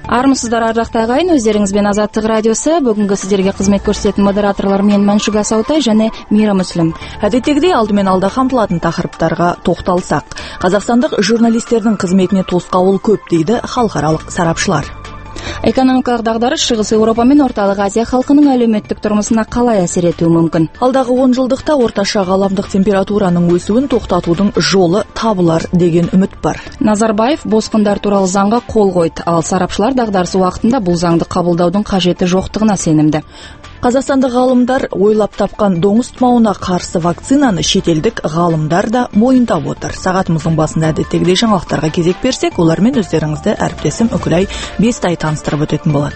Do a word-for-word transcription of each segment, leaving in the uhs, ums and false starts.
Армысыздар, ардактуу агайын, өздеріңіз бен Азаттык радиосу. Бүгүнкү сиздерге кызмет көрсөтөтүн модераторлор мен Маншуга Саутай жана Мира Муслим. Адеттегидей алды менен алда камтылатын тақырыптарга токтолсак, казакстандык журналисттердин кызметине тоскоол көп дейди халкаралык сарапчылар. Экономикалык дагдарыш Чыгыс Европа менен Орталык Азия халкынын әлеуметтик турмусуна калай асер этүү мүмкүн? Алдагы он жылдыкта орточо кааламдык температуранын өсүүн токтотуудун жолу табылар деген үмүт бар. Назарбаев боскундар тууралуу заңга кол койду. Ал сарапчылар дагдарыс убактында бул заңды кабылдаудун кажети жоктугуна сенимди. Казакстандык гаалымдар ойлоп тапкан доңуз тумауына каршы вакцинаны чет элдик гаалымдар да моюндап отур. Сагатымыздын басында адеттегидей жаңылыктарга кезек берсек, улар менен өздөрүңүздү әріптесим Өкүлай Бестай таныстырып өтөтүн болот.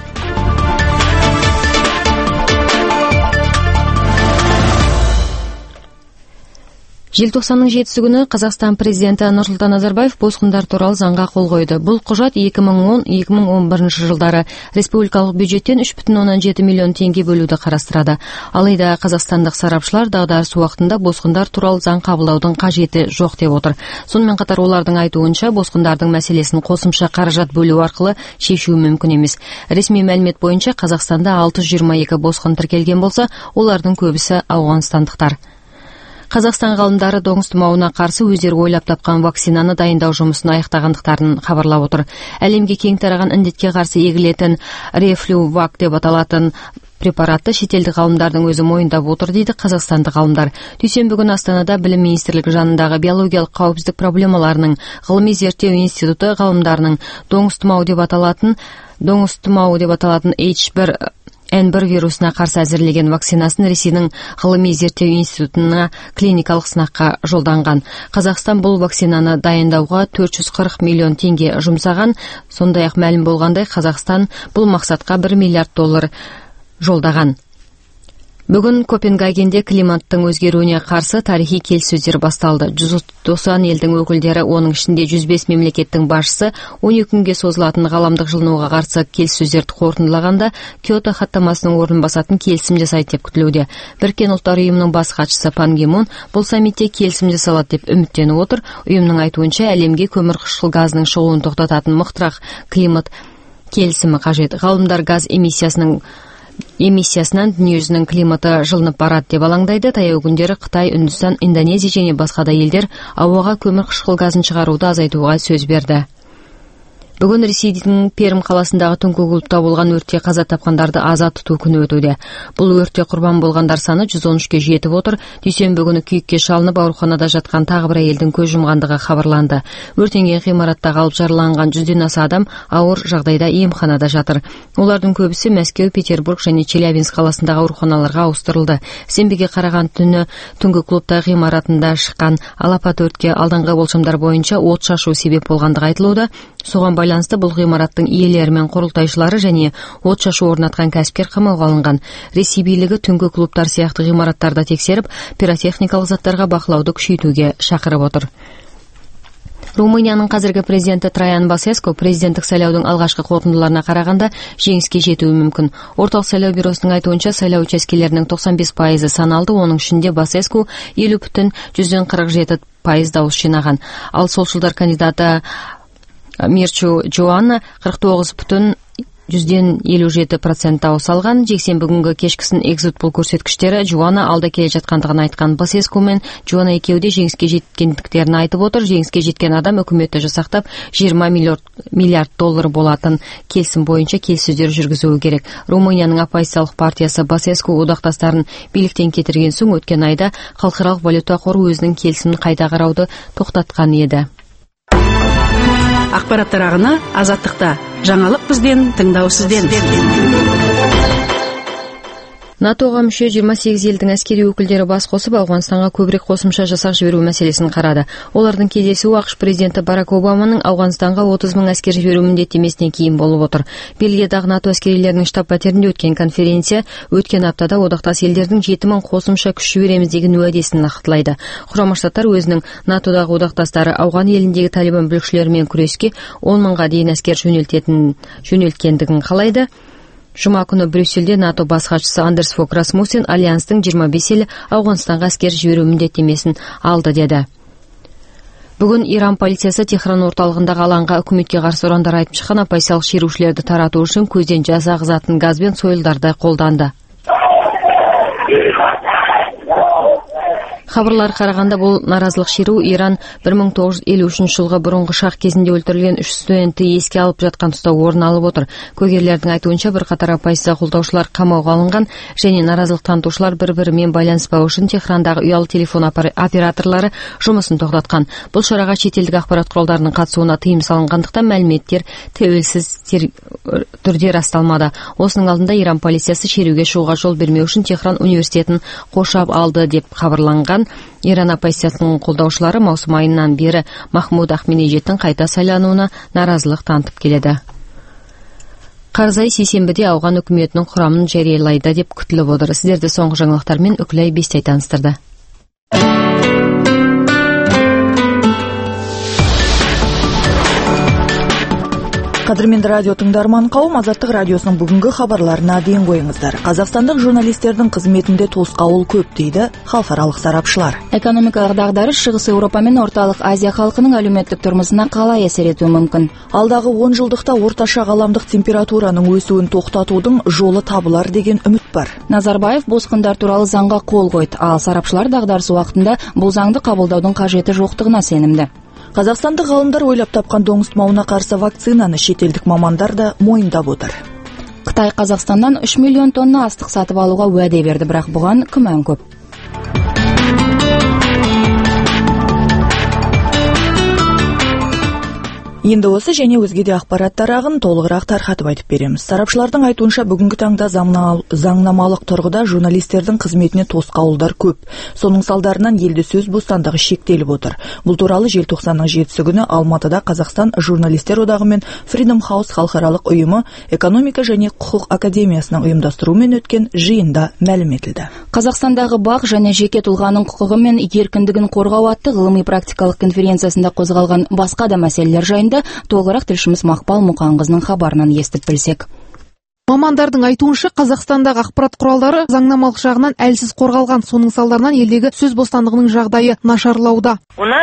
Желтоқсанның жетісі күні Қазақстан президенті Нұрсұлтан Назарбаев боскундар тууралуу заңга кол койду. Бул кужат эки миң он — эки миң он биринчи жылдары республикалык бюджеттен үч бүтүн ондон жети миллион теңге бөлүүдү карастырады. Алайда казакстандык сарапчылар дагдарыс убактында боскундар тууралуу заң кабылдаудун кажети жок деп отур. Сонун менен катар олардын айтуунча, боскундардын маселесин косумча каражат бөлүү аркылуу чечүү мүмкүн эмес. Ресми маалимат боюнча Казакстанда алты жүз жыйырма эки боскун тиркелген болсо, олардын көбүсү афганстандыктар. Казакстан гаалымдары доңуз тумауына каршы өздөрү ойлоп тапкан вакцинаны дайындоо жумусун аяктагандыктарын кабарлап отур. Әлемге кең тараган індетке каршы эгилетін Рефлювак деп аталатын препаратты шетелдик гаалымдардын өзү моюндап отур, дейди казакстандык гаалымдар. Дүйсөнбү күнү Астанада Билим министрлиги жанындагы биологиялык кауіпсіздік проблемаларынын гылымый зерттөө институту гаалымдарынын доңуз тумау деп аталатын доңуз тумау деп аталатын эйч бир эн бир вирусуна каршы әзірлеген вакцинасын Ресейдин гылымый зерттөө институтуна клиникалык сынакка жолданган. Казакстан бул вакцинаны дайындауга төрт жүз кырк миллион теңге жумсаган. Сондай ак маалым болгандай, Казакстан бул максатка бир миллиард доллар жолдаган. Бүгүн Копенгагенде климаттын өзгөрүүнү каршы тарихий келиссөздөр башталды. жүз тоқсан элдин өкүлдөрү, онун ичинде жүз беш мемлекеттин башчысы он эки күнгө созулатын галамдык жылынууга каршы келиссөздөрдү корутунлаганда Киото хаттамасынын ордун басатын келисим жасайт деп күтүлүүдө. Бириккен Улуттар уюмунун баш катчысы Пан Ги Мун бул саммитте келисим жасалат деп үмүттөнүп отур. Уюмдун айтуунча, әлемге көмүр кышкыл газынын чыгуун токтотатын мыктыраак климат келисими кажет. Гаалымдар газ эмиссиясынын эмиссиясынан дүнүйө жүзүнүн климаты жылынып барат деп алаңдайды. Таяу күндөрү Кытай, Үндүстан, Индонезия жана башка да элдер абага көмүр кышкыл газын чыгарууду азайтууга сөз берди. Бүгүн Ресейдин Пермь каласындагы түнкү клубда болгон өрттө каза тапкандарды аза тутуу күнү өтүүдө. Бул өрттө курбан болгондар саны жүз он үчкө жетип отур. Дүйсөнбү күнү күйүккө шалынып ооруканада жаткан тагы бир айылдын көз жумгандыгы кабарланды. Өртөнгөн гымаратта калып жараланган жүздөн аса адам ауыр жагдайда эмканада жатыр. Олардын көбүсү Мәскеу, Петербург жана Челябинск каласындагы ооруканаларга ауыстырылды. Сенбиге караган түнү түнкү клубда гымаратында чыккан алапат өрткө алдыңкы болжомдор боюнча от шашуу себеп болгондугу айтылууда. Суган байланысты бул гымараттын ээлери менен курултайчылары және от шашуу орнаткан кәсипкер камауга алынган. Ресей бийлиги түнкү клубтар сыяктуу гымараттарды текшерип, пиротехникалык заттарга бакылауду күчөйтүүгө чакырып отур. Румыниянын казыркы президенти Траян Басеску президенттик шайлоодун алгачкы корутундуларына караганда жеңиске жетүү мүмкүн. Орталык шайлоо бюросунун айтуунча, шайлоо учаскелеринин токсон беш пайызы саналды. Онун ичинде Басеску элүү бүтүн жүздөн кырк жети пайыз добуш жыйнаган. Ал солшулдар кандидаты Мирчу Джоанна кырк тогуз бүтүн жүздөн элүү жети процент добуш алган. Жексенбі күнгө кечкисин экзит пол көрсөткүчтөрү Джоанна алда келе жаткандыгын айткан. Басеску менен Джоанна экөөү де жеңиске жеткендиктерин айтып отур. Жеңиске жеткен адам өкмөттө жасактап жыйырма миллиард доллар болатын келисим боюнча келиссөздөр жүргүзүү керек. Румыниянын оппозициялык партиясы Басеску одакташтарын бийликтен кетирген соң өткөн айда Калкаралык валюта кору өзүнүн келисимин кайта карауду токтоткан эди. Ақпараттар ағыны Азаттықта. Жаңалық бізден, тыңдау сізден. натога мүчө жыйырма сегиз элдин аскери өкүлдөрү бас косуп Афганстанга көбүрөөк кошумча жасак жиберүү маселесин карады. Олардын кездесүү АКШ президенти Барак Обаманын Афганстанга отуз миң аскер жиберүү милдеттемесинен кийин болуп отур. Бельгиядагы НАТО аскерилеринин штаб-патеринде өткөн конференция өткөн аптада одакташ элдердин жети миң кошумча күч жиберемиз деген уадесин нактылайды. Курама Штаттар өзүнүн НАТОдагы одакташтары Афган элиндеги Талибан бүлүкчүлөрү менен күрөскө он миңга дейин аскер жөнөлтетин жөнөлткөндүгүн каалайды. Жума күнү Брюссельде НАТО бас катчысы Андерс Фок Расмуссен альянстын жыйырма беш эли Афганстанга аскер жиберүү милдеттемесин алды деди. Бүгін Иран полициясы Техран орталығындағы алаңға үкіметке қарсы ұрандар айтып шыққан оппозициялық шерушілерді тарату үшін көзден жас ағызатын газ бен сойылдарды қолданды. Хабарлар қарағанда бұл наразылық шеру Иран бір мың тоғыз жүз елу үшінші жылғы бұрынғы шах кезінде өлтірілген үш студентті еске алып жатқан тұста орын алып отыр. Куәгерлердің айтуынша бірқатар оппозиция қолдаушылар қамауға алынған және наразылық танытушылар бір-бірімен байланыспау үшін Техрандағы ұялы телефон операторлары жұмысын тоқтатқан. Бұл шараға шетелдік ақпарат құралдарының қатысуына тыйым салынғандықтан мәліметтер тәуелсіз түрде расталмады. Осының алдында Иран полициясы шеруге шығуға жол бермеу үшін Техран университетін қоршап алды деп хабарланған. Иран оппозициясының қолдаушылары маусым айынан бері Махмуд Ахмединежадтың қайта сайлануына наразылық танытып келеді. Карзай сейсенбіде ауған үкіметінің құрамын жариялайды деп күтіліп отыр. Сіздерді соңғы жаңалықтармен Үкілай Бестай таныстырды. Қадірменді радио тыңдарман қауым, Азаттық радиосының бүгінгі хабарларына дейін қойыңыздар. Қазақстандық журналистердің қызметінде тосқауыл көп дейді халықаралық сарапшылар. Экономикалық дағдарыс Шығыс Еуропа мен Орталық Азия халқының әлеуметтік тұрмысына қалай әсер етуі мүмкін? Алдағы он жылдықта орташа ғаламдық температураның өсуін тоқтатудың жолы табылар деген үміт бар. Назарбаев босқындар туралы заңға қол қойды, ал сарапшылар дағдарыс уақытында бұл заңды қабылдаудың қажеті жоқтығына сенімді. Қазақстандық ғалымдар ойлап тапқан доңыз тұмауына қарсы вакцинаны шетелдік мамандар да мойындап отыр. Қытай Қазақстаннан үш миллион тонна астық сатып алуға уәде берді, бірақ бұған күмән көп. Енді осы және өзге де ақпараттар ағын толығырақ тарқатып айтып береміз. Сарапшылардың айтуынша бүгінгі таңда заңнамалық тұрғыда журналистердің қызметіне тосқауылдар көп. Соның салдарынан елде сөз бостандығы шектеліп отыр. Бұл туралы желтоқсанның жетісі күні Алматыда Қазақстан журналистер одағы мен Freedom House халықаралық ұйымы экономика және құқық академиясының ұйымдастыруымен өткен жиында мәлім етілді. Қазақстандағы бақ және жеке тұлғаның құқығы мен еркіндігін қорғау атты ғылыми практикалық конференциясында қозғалған басқа да мәселелер жайында толығырақ тілшіміз Мақпал Мұқанқызының хабарынан естіп білсек. Мамандардың айтуынша, Қазақстандағы ақпарат құралдары заңнамалық жағынан әлсіз қорғалған. Соның салдарынан елдегі сөз бостандығының жағдайы нашарлауда.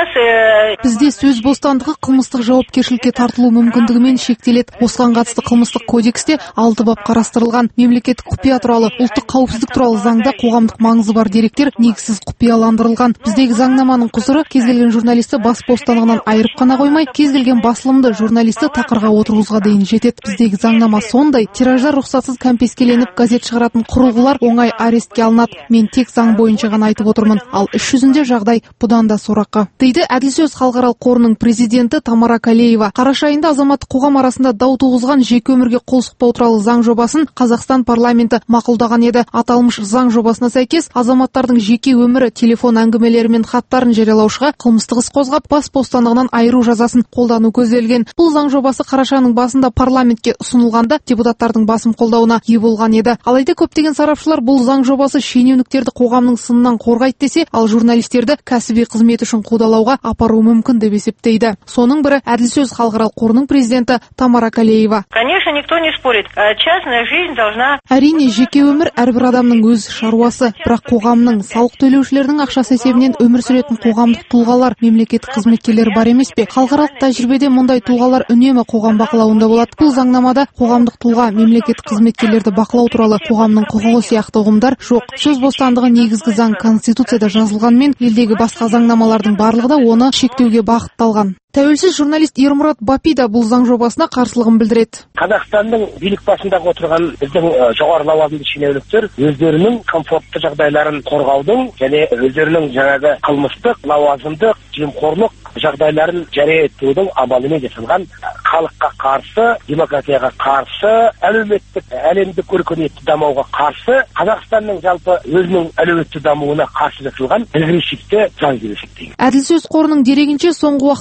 Бізде сөз бостандығы қылмыстық жауапкершілікке тартылу мүмкіндігімен шектеледі. Осыған қатысты қылмыстық кодексте алты бап қарастырылған. Мемлекеттік құпия туралы, ұлттық қауіпсіздік туралы заңда қоғамдық маңызы бар деректер негізсіз құпияландырылған. Біздегі заңнаманың құзыры кез келген журналисті бас бостандығынан айырып қана қоймай, кез келген басылымды журналисті тақырға отырғызуға дейін жетеді. Біздегі заңнама сондай, тираждар рұқсатсыз кәмпескеленіп, газет шығаратын құрылғылар оңай арестке алынады. Мен тек заң бойынша ғана айтып отырмын, ал іс жүзінде жағдай бұдан да сорақы, дейді Әділсөз халықаралық қорының президенті Тамара Калеева. Қараша айында азаматтық қоғам арасында дау туғызған жеке өмірге қол сұқпау туралы заң жобасын Қазақстан парламенті мақұлдаған еді. Аталмыш заң жобасына сәйкес, азаматтардың жеке өмірі, телефон әңгімелері мен хаттарын жариялаушыға қылмыстық іс қозғап, бас бостандығынан айыру жазасын қолдану көзделген. Бұл заң жобасы қарашаның басында парламентке ұсынылғанда депутаттардың басым қолдауына ие болған еді. Алайда көптеген сарапшылар бұл заң жобасы шенеуніктерді қоғамның сынынан қорғайды десе, ал журналистерді кәсіби қызмет үшін қудалауға апару мүмкін деп есептейді. Соның бірі Әділсөз халықаралық қорының президенті Тамара Калеева. Конечно, никто не спорит. Частная жизнь должна... Әрине, жеке өмір әрбір адамның өз шаруасы, бірақ қоғамның, салық төлеушілердің ақшасы есебінен өмір сүретін қоғамдық тұлғалар, мемлекеттік қызметкерлер бар емес пе? Халықаралық тәжірибеде мұндай тұлғалар үнемі қоғам бақылауында болады. Бұл заңнамада қоғамдық тұлға, мемлекеттік қызметкерлерді бақылау туралы қоғамның құқығы сияқты ұғымдар жоқ. Сөз бостандығы негізгі заң Конституцияда жазылғанмен, елдегі басқа заңнамалардың барлығы да оны шектеуге бағытталған. Тәуелсіз журналист Ермұрат Бапи да бұл заң жобасына қарсылығын білдіреді. Қазақстанның билік басындағы отырған біздің жоғары лауазымды шенеуніктер өздерінің комфортты жағдайларын қорғаудың және өздерінің жаңағы қылмыстық, лауазымдық, жемқорлық жағдайларын жария етудің амалымен жасалған халыққа қарсы, демократияға қарсы, әлеуметтік әлемдік өркениетті дамуға қарсы, Қазақстанның жалпы өзінің әлеуетті дамуына қарсы жасалған прогрессивті заң деп есептеймін. Әділсөз қорының дерегінше, соңғы уақытта Қазақстан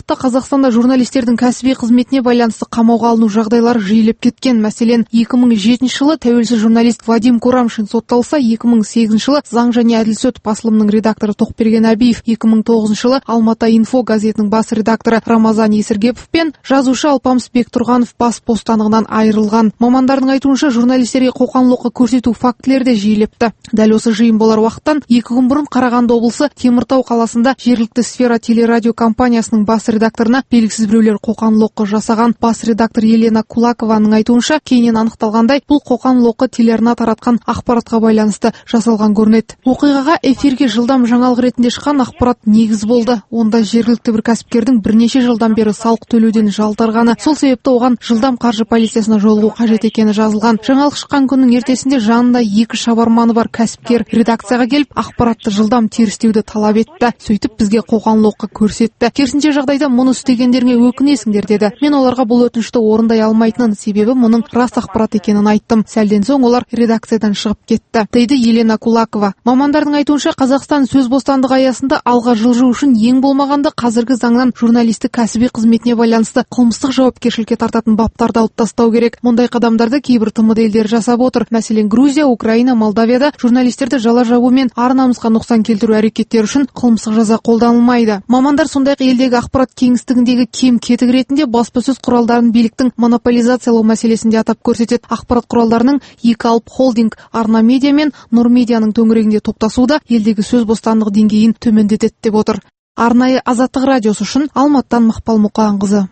Қазақстанда журналистердің кәсіби қызметіне байланысты қамауға алыну жағдайлары жиілеп кеткен. Мәселен, екі мың жетінші жылы тәуелсіз журналист Вадим Курамшин сотталса, екі мың сегізінші жылы Заң және әділ сот басылымының редакторы Тоқберген Әбиев, екі мың тоғызыншы жылы Алматы инфо газетінің бас редакторы Рамазан Есіргепов пен жазушы Алпамыс Бектұрғанов бас бостандығынан айырылған. Мамандардың айтуынша, журналистерге қоқан-лоққы көрсету фактілері де жиілепті. Дәл осы жиын болар уақыттан екі күн бұрын Қарағанды облысы Теміртау қаласында жергілікті Сфера телерадио компаниясының бас редакторына белгісіз біреулер қоқан-лоққы жасаған. Бас редактор Елена Кулакованың айтуынша, кейіннен анықталғандай, бұл қоқан-лоққы телеарна таратқан ақпаратқа байланысты жасалған көрінеді. Оқиғаға эфирге жылдам жаңалық ретінде шыққан ақпарат негіз болды. Онда жергілікті бір кәсіпкердің бірнеше жылдан бері салық төлеуден жалтарғаны, сол себепті оған жылдам қаржы полициясына жолығу қажет екені жазылған. Жаңалық шыққан күннің ертесінде жанында екі шабарманы бар кәсіпкер редакцияға келіп, ақпаратты жылдам терістеуді талап етті. Сөйтіп бізге қоқан-лоққы көрсетті. Керісінше жағдайда мұны істегендеріңе өкінесіңдер деді. Мен оларға бұл өтінішті орындай алмайтынын, себебі мұның рас ақпарат екенін айттым. Сәлден соң олар редакциядан шығып кетті, дейді Елена Кулакова. Мамандардың айтуынша, Қазақстан сөз бостандығы аясында алға жылжу үшін ең болмағанда қазіргі заңнан журналистік кәсіби қызметіне байланысты қылмыстық жауапкершілікке тартатын баптарды алып тастау керек. Мұндай қадамдарды кейбір тмд елдері жасап отыр. Мәселен, Грузия, Украина, Молдавияда журналистерді жала жабу мен ар-намысқа нұқсан келтіру әрекеттері үшін қылмыстық жаза қолданылмайды. Мамандар сондай-ақ елдегі ақпарат кеңістігіндегі кем кетік ретінде баспасөз құралдарын биліктің монополизациялау мәселесінде атап көрсетеді. Ақпарат құралдарының екі алып холдинг, Арна медиа мен Нұр медианың төңірегінде топтасуда елдегі сөз бостандығы деңгейін төмендетеді деп отыр. Арнайы Азаттық радиосы үшін Алматтан Мақпал Мұқанқызы.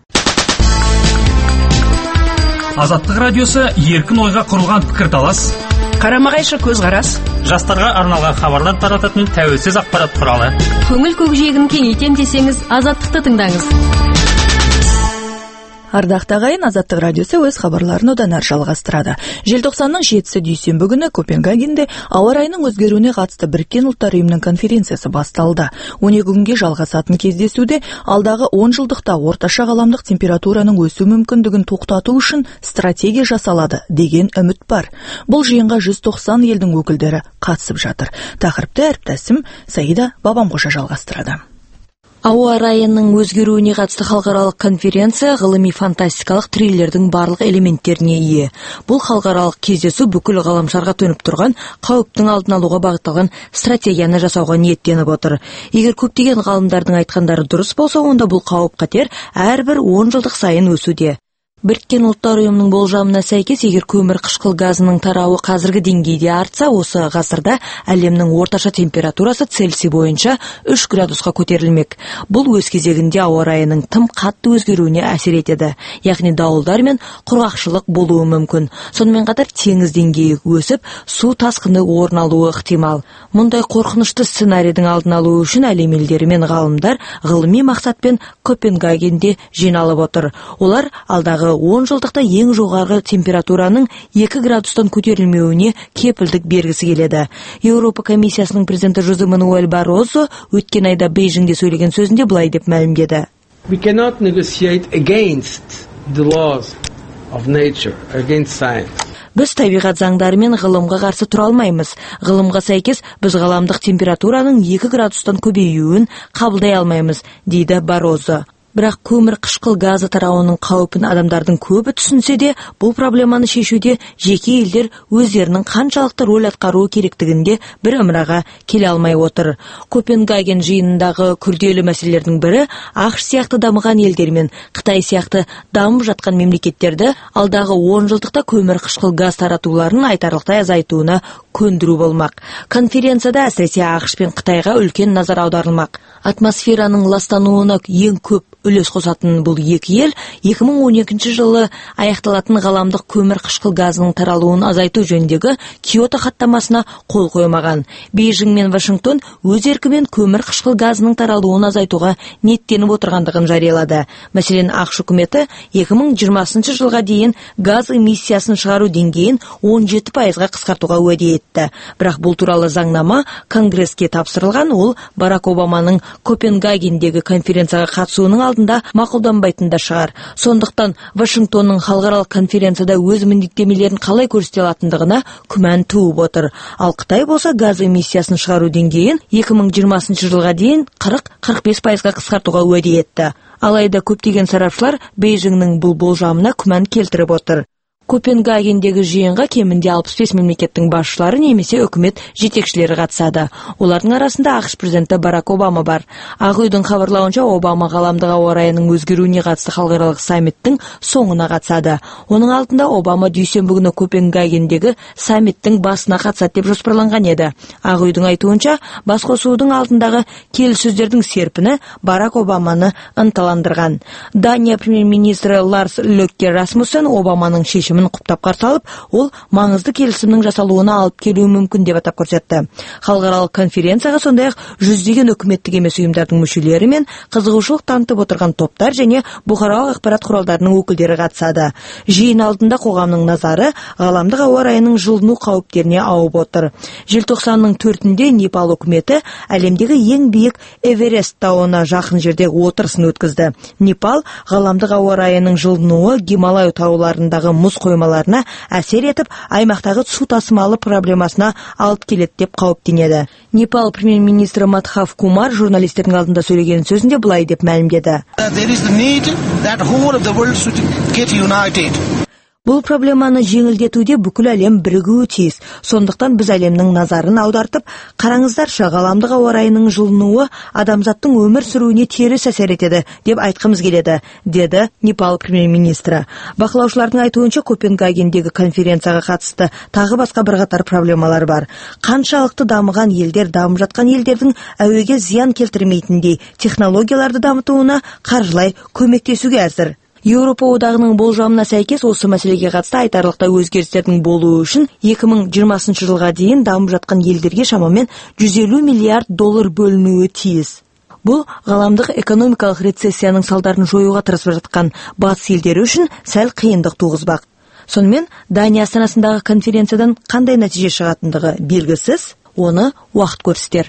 Азаттық радиосы еркін ойға құрылған пікірталас, қарама-қайшы көзқарас, жастарға арналған хабарлар тарататын тәуелсіз ақпарат құралы. Көңіл көкжиегін кеңейтем десеңіз, Азаттықты тыңдаңыз. Ардақты ағайын, Азаттық радиосы өз хабарларын одан әрі жалғастырады. Желтоқсанның жетісі дүйсенбі күні Копенгагенде ауа райының өзгеруіне қатысты Біріккен ұлттар ұйымының конференциясы басталды. он екі күнге жалғасатын кездесуде алдағы он жылдықта орташа ғаламдық температураның өсу мүмкіндігін тоқтату үшін стратегия жасалады деген үміт бар. Бұл жиынға жүз тоқсан елдің өкілдері қатысып жатыр. Тақырыпты әріптесім Саида Бабамқожа жалғастырады. Ауа райының өзгеруіне қатысты халықаралық конференция ғылыми фантастикалық триллердің барлық элементтеріне ие. Бұл халықаралық кездесу бүкіл ғаламшарға төніп тұрған қауіптің алдын алуға бағытталған стратегияны жасауға ниеттеніп отыр. Егер көптеген ғалымдардың айтқандары дұрыс болса, онда бұл қауіп-қатер әрбір он жылдық сайын өсуде. Біріккен ұлттар ұйымының болжамына сәйкес, егер көмір қышқыл газының тарауы қазіргі деңгейде артса, осы ғасырда әлемнің орташа температурасы Цельсий бойынша үш градусқа көтерілмек. Бұл өз кезегінде ауа райының тым қатты өзгеруіне әсер етеді, яғни дауылдар мен құрғақшылық болуы мүмкін. Сонымен қатар теңіз деңгейі өсіп, су тасқыны орын алуы ықтимал. Мұндай қорқынышты сценарийдің алдын алу үшін әлем елдері мен ғалымдар ғылыми мақсатпен Копенгагенде жиналып отыр. Олар алдағы он жылдықта ең жоғарғы температураның екі градустан көтерілмеуіне кепілдік бергісі келеді. Еуропа комиссиясының президенті Жозе Мануэль Баррозо өткен айда Бейжіңде сөйлеген сөзінде былай деп мәлімдеді. We cannot negotiate against the laws of nature, against science. Біз табиғат заңдары мен ғылымға қарсы тұра алмаймыз. Ғылымға сәйкес біз ғаламдық температураның екі градустан көбеюін қабылдай алмаймыз, дейді Баррозо. Бірақ көмір қышқыл газы тарауының қауіпін адамдардың көбі түсінсе де, бұл проблеманы шешуде жеке елдер өздерінің қаншалықты рөл атқаруы керектігінде бір ымыраға келе алмай отыр. Копенгаген жиынындағы күрделі мәселелердің бірі ақш сияқты дамыған елдер мен Қытай сияқты дамып жатқан мемлекеттерді алдағы он жылдықта көмір қышқыл газ таратуларын айтарлықтай азайтуына көндіру болмақ. Конференцияда әсіресе ақш пен Қытайға үлкен назар аударылмақ. Атмосфераның ластануына ең көп үлес қосатын бұл екі ел екі мың он екінші жылы аяқталатын ғаламдық көмір қышқыл газының таралуын азайту жөніндегі Киото хаттамасына қол қоймаған. Бейжің мен Вашингтон өз еркімен көмір қышқыл газының таралуын азайтуға ниеттеніп отырғандығын жариялады. Мәселен, ақш үкіметі екі мың жиырмасыншы жылға дейін газ эмиссиясын шығару деңгейін он жеті пайызға қысқартуға уәде етті. Бірақ бұл туралы заңнама Конгресске тапсырылған, ол Барак Обаманың Копенгагендегі конференцияға қатысуының алдында мақұлданбайтын да шығар. Сондықтан Вашингтонның халықаралық конференцияда өз міндеттемелерін қалай көрсете алатындығына күмән туып отыр. Ал Қытай болса газ эмиссиясын шығару деңгейін екі мың жиырмасыншы жылға дейін қырық қырық бес пайызға қысқартуға уәде етті. Алайда көптеген сарапшылар Бейжіңнің бұл болжамына күмән келтіріп отыр. Копенгагендегі жиынға кемінде алпыс бес мемлекеттің басшылары немесе үкімет жетекшілері қатысады. Олардың арасында ақш президенті Барак Обама бар. Ақ үйдің хабарлауынша, Обама ғаламдық ауа райының өзгеруіне қатысты халықаралық саммиттің соңына қатысады. Оның алдында Обама дүйсенбі күні Копенгагендегі саммиттің басына қатысады деп жоспарланған еді. Ақ үйдің айтуынша, басқосудың алдындағы келіссөздердің серпіні Барак Обаманы ынталандырған. Дания премьер-министрі Ларс Løkke Rasmussen Обаманың шешімін құптап қарсы алып, ол маңызды келісімнің жасалуына алып келуі мүмкін деп атап көрсетті. Халықаралық конференцияға сондай-ақ жүздеген үкіметтік емес ұйымдардың мүшелері мен қызығушылық танытып отырған топтар және бұқаралық ақпарат құралдарының өкілдері қатысады. Жиын алдында қоғамның назары ғаламдық ауа райының жылыну қауіптеріне ауып отыр. Желтоқсанның төртінде Непал үкіметі әлемдегі ең биік Эверест тауына жақын жерде отырысын өткізді. Непал ғаламдық ауа райының жылынуы Гималай тауларындағы мұз қоймаларына әсер етіп, аймақтағы су тасымалы проблемасына алып келеді деп қауіптенеді. Непал премьер-министрі Мадхав Кумар журналистердің алдында сөйлеген сөзінде былай деп мәлімдеді. Бұл проблеманы жеңілдетуде бүкіл әлем бірігуі тиіс. Сондықтан біз әлемнің назарын аудартып, қараңыздаршы, ғаламдық ауа райының жылынуы адамзаттың өмір сүруіне теріс әсер етеді деп айтқымыз келеді, деді Непал премьер-министрі. Бақылаушылардың айтуынша, Копенгагендегі конференцияға қатысты тағы басқа бірқатар проблемалар бар. Қаншалықты дамыған елдер дамып жатқан елдердің әуеге зиян келтірмейтіндей технологияларды дамытуына қаржылай көмектесуге әзір. Еуропа одағының болжамына сәйкес, осы мәселеге қатысты айтарлықтай өзгерістердің болуы үшін екі мың жиырмасыншы жылға дейін дамып жатқан елдерге шамамен жүз елу миллиард доллар бөлінуі тиіс. Бұл ғаламдық экономикалық рецессияның салдарын жоюға тырысып жатқан батыс елдері үшін сәл қиындық туғызбақ. Сонымен, Дания астанасындағы конференциядан қандай нәтиже шығатындығы белгісіз, оны уақыт көрсетер.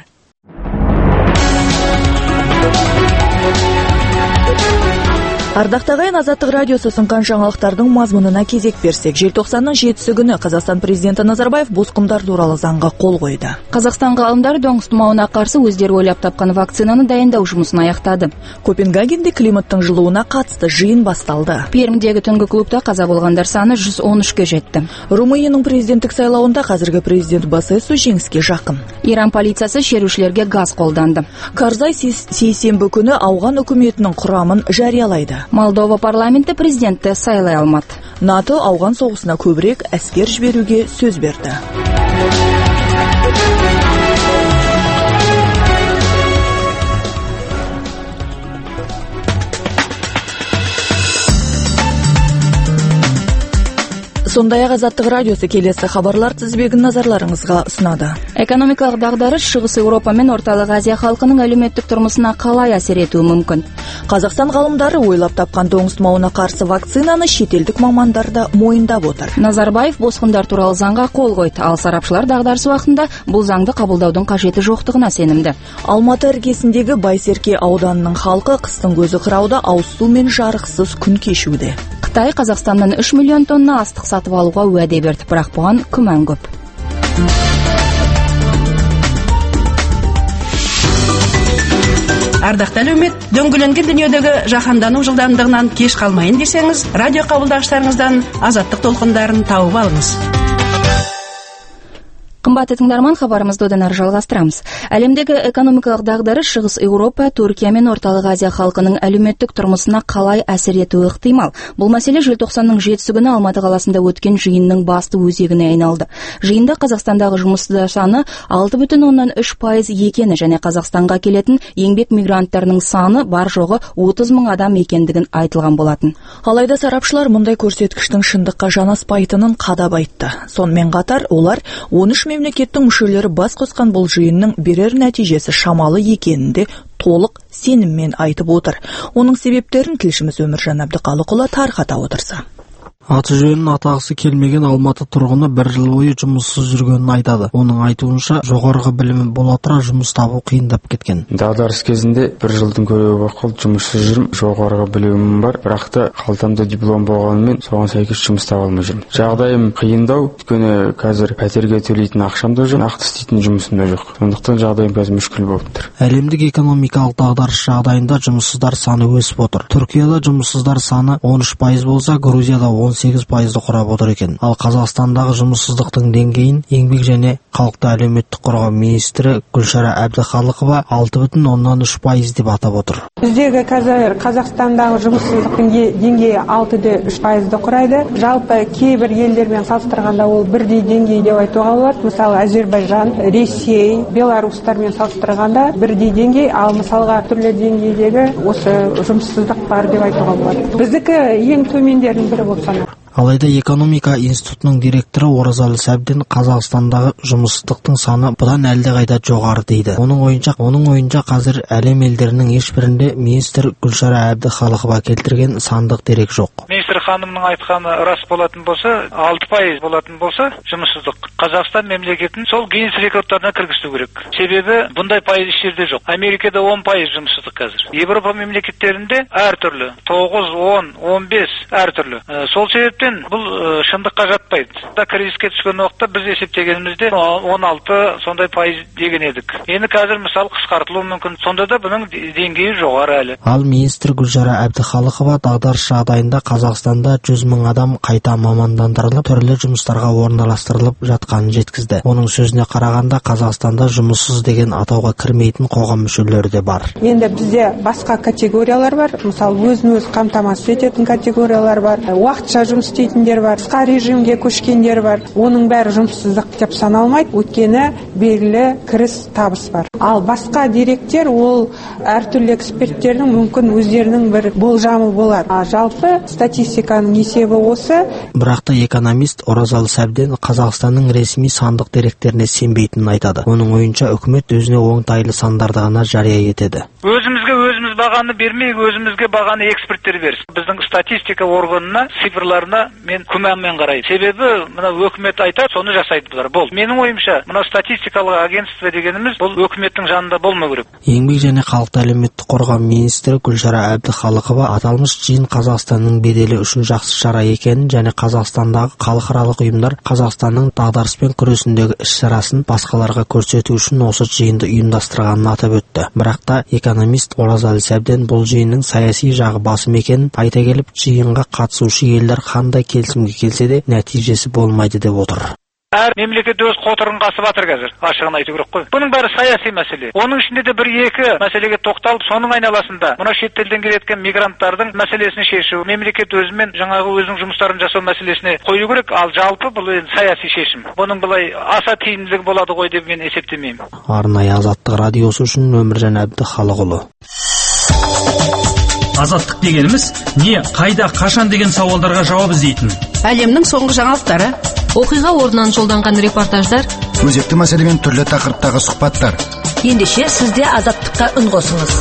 Ардақтағайын, Азаттық радиосы ұсынған жаңалықтардың мазмұнына кезек берсек, желтоқсанның жетісі күні Қазақстан президенті Назарбаев босқындар туралы заңға қол қойды. Қазақстан ғалымдары доңыз тұмауына қарсы өздері ойлап тапқан вакцинаны дайындау жұмысын аяқтады. Копенгагенде климаттың жылуына қатысты жиын басталды. Пермдегі түнгі клубта қаза болғандар саны жүз он үшке жетті. Румынияның президенттік сайлауында қазіргі президент Басесу жеңіске жақын. Иран полициясы шерушілерге газ қолданды. Карзай сейсенбі күні ауған үкіметінің құрамын жариялайды. Молдова парламенті президентті сайлай алмады. НАТО ауған соғысына көбірек әскер жіберуге сөз берді. Сондай-ақ Азаттық радиосы келесі хабарлар тізбегін назарларыңызға ұсынады. Экономикалық дағдарыс Шығыс Еуропа мен Орталық Азия халқының әлеуметтік тұрмысына қалай әсер етуі мүмкін? Қазақстан ғалымдары ойлап тапқан доңыз тұмауына қарсы вакцинаны шетелдік мамандар да мойындап отыр. Назарбаев босқындар туралы заңға қол қойды, ал сарапшылар дағдарыс уақытында бұл заңды қабылдаудың қажеті жоқтығына сенімді. Алматы іргесіндегі Байсерке ауданының халқы қыстың көзі қырауда ауыз су мен жарықсыз күн кешуде. Қытай Қазақстаннан үш миллион тонна астық сатып алуға уәде берді, бірақ бұған күмән көп. Ардақты әлеумет, дөңгеленген дүниедегі жаһандану жылдамдығынан кеш қалмайын десеңіз, радио қабылдағыштарыңыздан азаттық толқындарын тауып алыңыз. Қымбатты тыңдарман, хабарымызды одан ары жалғастырамыз. Әлемдегі экономикалық дағдарыс Шығыс Еуропа, Түркия мен Орталық Азия халқының әлеуметтік тұрмысына қалай әсер етуі ықтимал. Бұл мәселе желтоқсанның жетісі күні Алматы қаласында өткен жиынның басты өзегіне айналды. Жиында Қазақстандағы жұмыссыздар саны алты бүтін оннан үш пайыз екені және Қазақстанға келетін еңбек мигранттарының саны бар жоғы отыз мың адам екендігін айтылған болатын. Алайда сарапшылар мұндай көрсеткіштің шындыққа жанаспайтынын қадап айтты. Сонымен қатар олар он үш мемлекеттің мүшелері бас қосқан бұл жиынның берер нәтижесі шамалы екенінде толық сеніммен айтып отыр. Оның себептерін тілшіміз Өміржан Әбдіқалықұлы тарқата отырса. Аты жөнін атағысы келмеген Алматы тұрғыны бір жыл бойы жұмыссыз жүргенін айтады. Оның айтуынша, жоғарғы білімі бола тұра жұмыс табу қиындап кеткен. Дағдарыс кезінде бір жылдың көлемі болып қалды, жұмыссыз жүрмін, жоғарғы білімім бар, бірақ та қалтамда диплом болғанымен соған сәйкес жұмыс таба алмай жүрмін. Жағдайым қиындау, өйткені қазір пәтерге төлейтін ақшам да жоқ, нақты істейтін жұмысым да жоқ. Сондықтан жағдайым қазір мүшкіл болып тұр. Әлемдік экономикалық дағдарыс жағдайында жұмыссыздар саны өсіп отыр. Түркияда жұмыссыздар саны он үш пайыз болса, Грузияда он сегіз пайызды құрап отыр екен. Ал Қазақстандағы жұмыссыздықтың деңгейін еңбек және халықты әлеуметтік қорғау министрі Гүлшара Әбдіхалықова алты бүтін оннан үш пайыз деп атап отыр. Біздегі қазір Қазақстандағы жұмыссыздықтың деңгейі алты де үш пайызды құрайды. Жалпы кейбір елдермен салыстырғанда ол бірдей деңгей деп айтуға болады. Мысалы, Әзербайжан, Ресей, Беларусьтармен салыстырғанда бірдей деңгей, ал мысалға түрлі деңгейдегі осы жұмыссыздық бар деп айтуға болады. Біздікі ең төмендердің бірі болып саналады. Алайда экономика институтының директоры Оразалы Сәбден Қазақстандағы жұмыссыздықтың саны бұдан әлдеқайда жоғары дейді. Оның ойынша, оның ойынша қазір әлем елдерінің ешбірінде министр Гүлшара Әбдіхалықова келтірген сандық дерек жоқ. Министр ханымның айтқаны рас болатын болса, алты пайыз болатын болса, жұмыссыздық Қазақстан мемлекетін сол Гиннес рекордтарына кіргізу керек. Себебі бұндай пайыз еш жерде жоқ. Америкада он пайыз жұмыссыздық қазір. Европа мемлекеттерінде әртүрлі, тоғыз, он, он бес әртүрлі. Сол себепті бұл шындыққа жатпайды. Да кризиске түскен уақытта біз есептегенімізде он алты сондай пайыз деген едік. Енді қазір мысалы қысқартылуы мүмкін. Сонда да бұның деңгейі жоғары әлі. Ал министр Гүлшара Әбдіхалықова дағдарыс жағдайында Қазақстанда жүз мың адам қайта мамандандырылып, түрлі жұмыстарға орналастырылып жатқанын жеткізді. Оның сөзіне қарағанда Қазақстанда жұмыссыз деген атауға кірмейтін қоғам мүшелері де бар. Енді бізде басқа категориялар бар. Мысалы, өзін-өз қамтамасыз ететін категориялар бар. Уақытша жұмыс істейтіндер бар, қысқа режимге көшкендер бар. Оның бәрі жұмыссыздық деп саналмайды, өйткені белгілі кіріс табыс бар. Ал басқа деректер ол әртүрлі эксперттердің мүмкін өздерінің бір болжамы болады. А жалпы статистиканың есебі осы. Бірақ та экономист Оразалы Сәбден Қазақстанның ресми сандық деректеріне сенбейтінін айтады. Оның ойынша үкімет өзіне оңтайлы сандарды ғана жария етеді. Өзімізге өзіміз бағаны бермей, өзімізге бағаны эксперттер берсін. Біздің статистика органына, цифрларына мен күмәнмен қараймын. Себебі мына өкімет айтады, соны жасайды бұлар. Бол. Менің ойымша, мына статистикалық агентство дегеніміз бұл өкіметтің жанында болмау керек. Еңбек және халықты әлеуметтік қорғау министрі Гүлшара Әбдіхалықова аталмыш жиын Қазақстанның беделі үшін жақсы шара екенін және Қазақстандағы халықаралық ұйымдар Қазақстанның дағдарыспен күресіндегі іс-шарасын басқаларға көрсету үшін осы жиынды ұйымдастырғанын атап өтті. Бірақ та экономист Оразалы Сәбден бұл жиынның саяси жағы басым екенін айта келіп, жиынға қатысушы елдер қандай келісімге келсе де нәтижесі болмайды деп отыр. Әр мемлекет өз қотырын қасып жатыр қазір, ашығын айту керек қой. Бұның бәрі саяси мәселе. Оның ішінде де бір-екі мәселеге тоқталып, соның айналасында мына шет елден келетін мигранттардың мәселесін шешу, мемлекет өзімен жаңағы өзінің жұмыстарын жасау мәселесіне қою керек, ал жалпы бұл саяси шешім. Бұның былай аса тиімділігі болады ғой деп мен есептемеймін. Арнайы Азаттық радиосы үшін Өміржан Әбдіхалықұлы. Азаттық дегеніміз не, қайда, қашан деген сауалдарға жауап іздейтін. Әлемнің соңғы жаңалықтары, оқиға орнынан жолданған репортаждар, өзекті мәселемен түрлі тақырыптағы сұхбаттар. Ендеше сізде азаттыққа үн қосыңыз.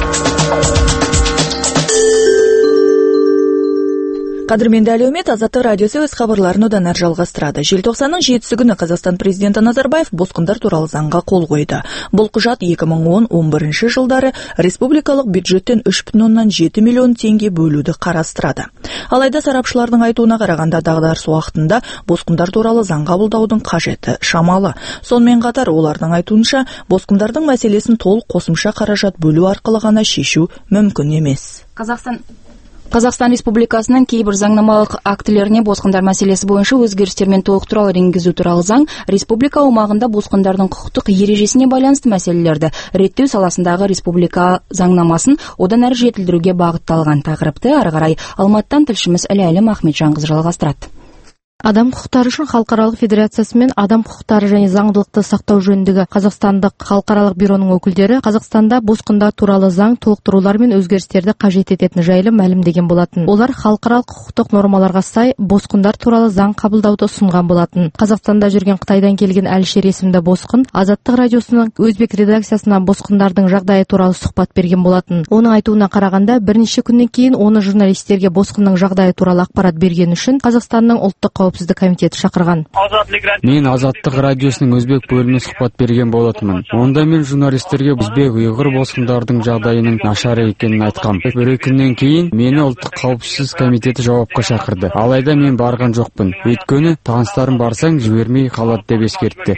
Қадірменді әлеумет, Азаттық радиосы өз хабарларын одан әрі жалғастырады. Желтоқсанның жетісі күні Қазақстан президенті Назарбаев босқындар туралы заңға қол қойды. Бұл құжат екі мың он — он бірінші жылдары республикалық бюджеттен үш бүтін оннан жеті миллион теңге бөлуді қарастырады. Алайда сарапшылардың айтуына қарағанда дағдарыс уақытында босқындар туралы заң қабылдаудың қажеті шамалы. Сонымен қатар олардың айтуынша босқындардың мәселесін толық қосымша қаражат бөлу арқылы ғана шешу мүмкін емес. Қазақстан Қазақстан Республикасының кейбір заңнамалық актілеріне босқындар мәселесі бойынша өзгерістер мен толықтырулар енгізу туралы заң республика аумағында босқындардың құқықтық ережесіне байланысты мәселелерді реттеу саласындағы республика заңнамасын одан әрі жетілдіруге бағытталған. Тақырыпты ары қарай Алматыдан тілшіміз Әләлім Ахметжанқызы жалғастырады. Адам құқықтары үшін халықаралық федерациясы мен адам құқықтары және заңдылықты сақтау жөніндегі Қазақстандық халықаралық бюроның өкілдері Қазақстанда босқындар туралы заң толықтырулар мен өзгерістерді қажет ететіні жайлы мәлімдеген болатын. Олар халықаралық құқықтық нормаларға сай босқындар туралы заң қабылдауды ұсынған болатын. Қазақстанда жүрген Қытайдан келген Әлішер есімді босқын Азаттық радиосының өзбек редакциясына босқындардың жағдайы туралы сұхбат берген болатын. Оның айтуына қарағанда, бірнеше күннен кейін оны журналистерге босқынның жағдайы туралы ақпарат берген үшін Қазақстанның ұлттық қауіпсіздік комитеті шақырған. Мен Азаттық радиосының өзбек бөліміне сұхбат берген болатынмын. Онда мен журналистерге өзбек ұйғыр босқындардың жағдайының нашар екенін айтқам. Бір күннен кейін мені ұлттық қауіпсіздік комитеті жауапқа шақырды. Алайда мен барған жоқпын. Өйткені таныстарым барсаң жібермей қалады деп ескертті.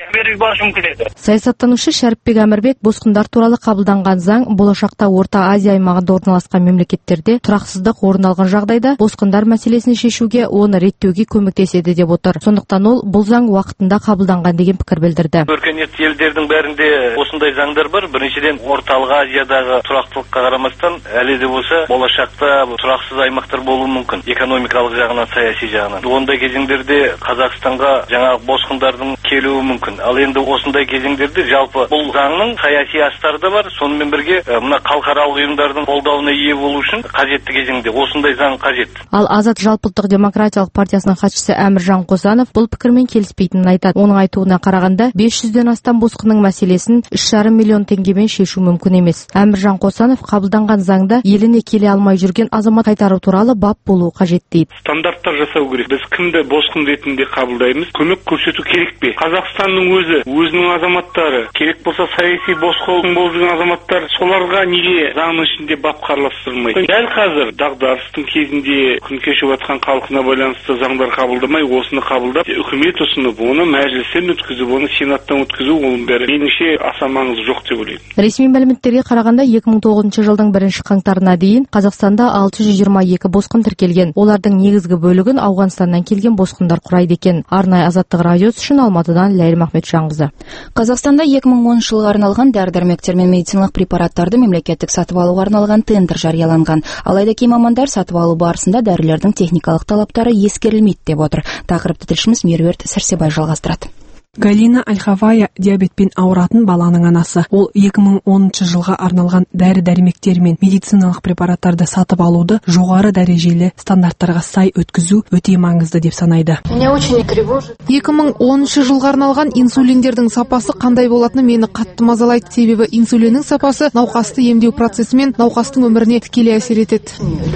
Саясаттанушы Шәріпбек Әмірбек босқындар туралы қабылданған заң болашақта Орта Азия аймағында орналасқан мемлекеттерде тұрақсыздық орын алған жағдайда босқындар мәселесін шешуге, оны реттеуге көмектеседі деп отыр. Сондықтан ол бұл заң уақытында қабылданған деген пікір білдірді. Өркениетті елдердің бәрінде осындай заңдар бар. Біріншіден Орталық Азиядағы тұрақтылыққа қарамастан әлі де болса болашақта тұрақсыз аймақтар болуы мүмкін. Экономикалық жағынан, саяси жағынан. Ондай кезеңдерде Қазақстанға жаңа босқындардың келуі мүмкін. Ал енді осындай кезеңдерде жалпы бұл заңның саяси астары да бар. Сонымен бірге мына халықаралық ұйымдардың қолдауына ие болу үшін қажетті кезеңде осындай заң қажет. Ал Азат жалпыұлттық демократиялық партиясының хатшысы Әміржан Қосанов бұл пікірмен келіспейтінін айтады. Оның айтуына қарағанда, бес жүзден астам босқынның мәселесін үш жарым миллион теңгемен шешу мүмкін емес. Әміржан Қосанов қабылданған заңда еліне келе алмай жүрген азамат қайтару туралы бап болу қажет дейді. Стандарттар жасау керек. Біз кімді босқын ретінде қабылдаймыз? Көмек көрсету керек пе? Қазақстанның өзі, өзінің азаматтары, керек болса саяси босқын болып жүрген азаматтар, соларға неге заңның ішінде бап қарастырылмайды? Дәл қазір дағдарыстың кезінде күн кешіп жатқан халқына байланысты заңдар қабылдамай, осыны қабылдап, үкімет ұсынып, оны мәжілістен өткізіп, оны сенаттан өткізу, оның бәрі меніңше аса маңызы жоқ деп ойлаймын. Ресми мәліметтерге қарағанда екі мың тоғызыншы жылдың бірінші қаңтарына дейін Қазақстанда алты жүз жиырма екі босқын тіркелген. Олардың негізгі бөлігін Ауғанстаннан келген босқындар құрайды екен. Арнайы Азаттық радиосы үшін Алматыдан Ләйлім Ахметжанқызы. Қазақстанда екі мың оныншы жылға арналған дәрі-дәрмектер мен медициналық препараттарды мемлекеттік сатып алуға арналған тендер жарияланған. Алайда кей мамандар сатып алу барысында дәрілердің техникалық талаптары ескерілмейді деп отыр. Тақырыпты тілшіміз Меруерт Сәрсебай жалғастырады. Галина Альхавая диабетпен ауыратын баланың анасы. Ол екі мың оныншы жылға арналған дәрі-дәрмектер мен медициналық препараттарды сатып алуды жоғары дәрежелі стандарттарға сай өткізу өте маңызды деп санайды. екі мың оныншы жылға арналған инсулиндердің сапасы қандай болатыны мені қатты мазалайды. Себебі инсулиннің сапасы науқасты емдеу процесі мен науқастың өміріне тікелей әсер етеді.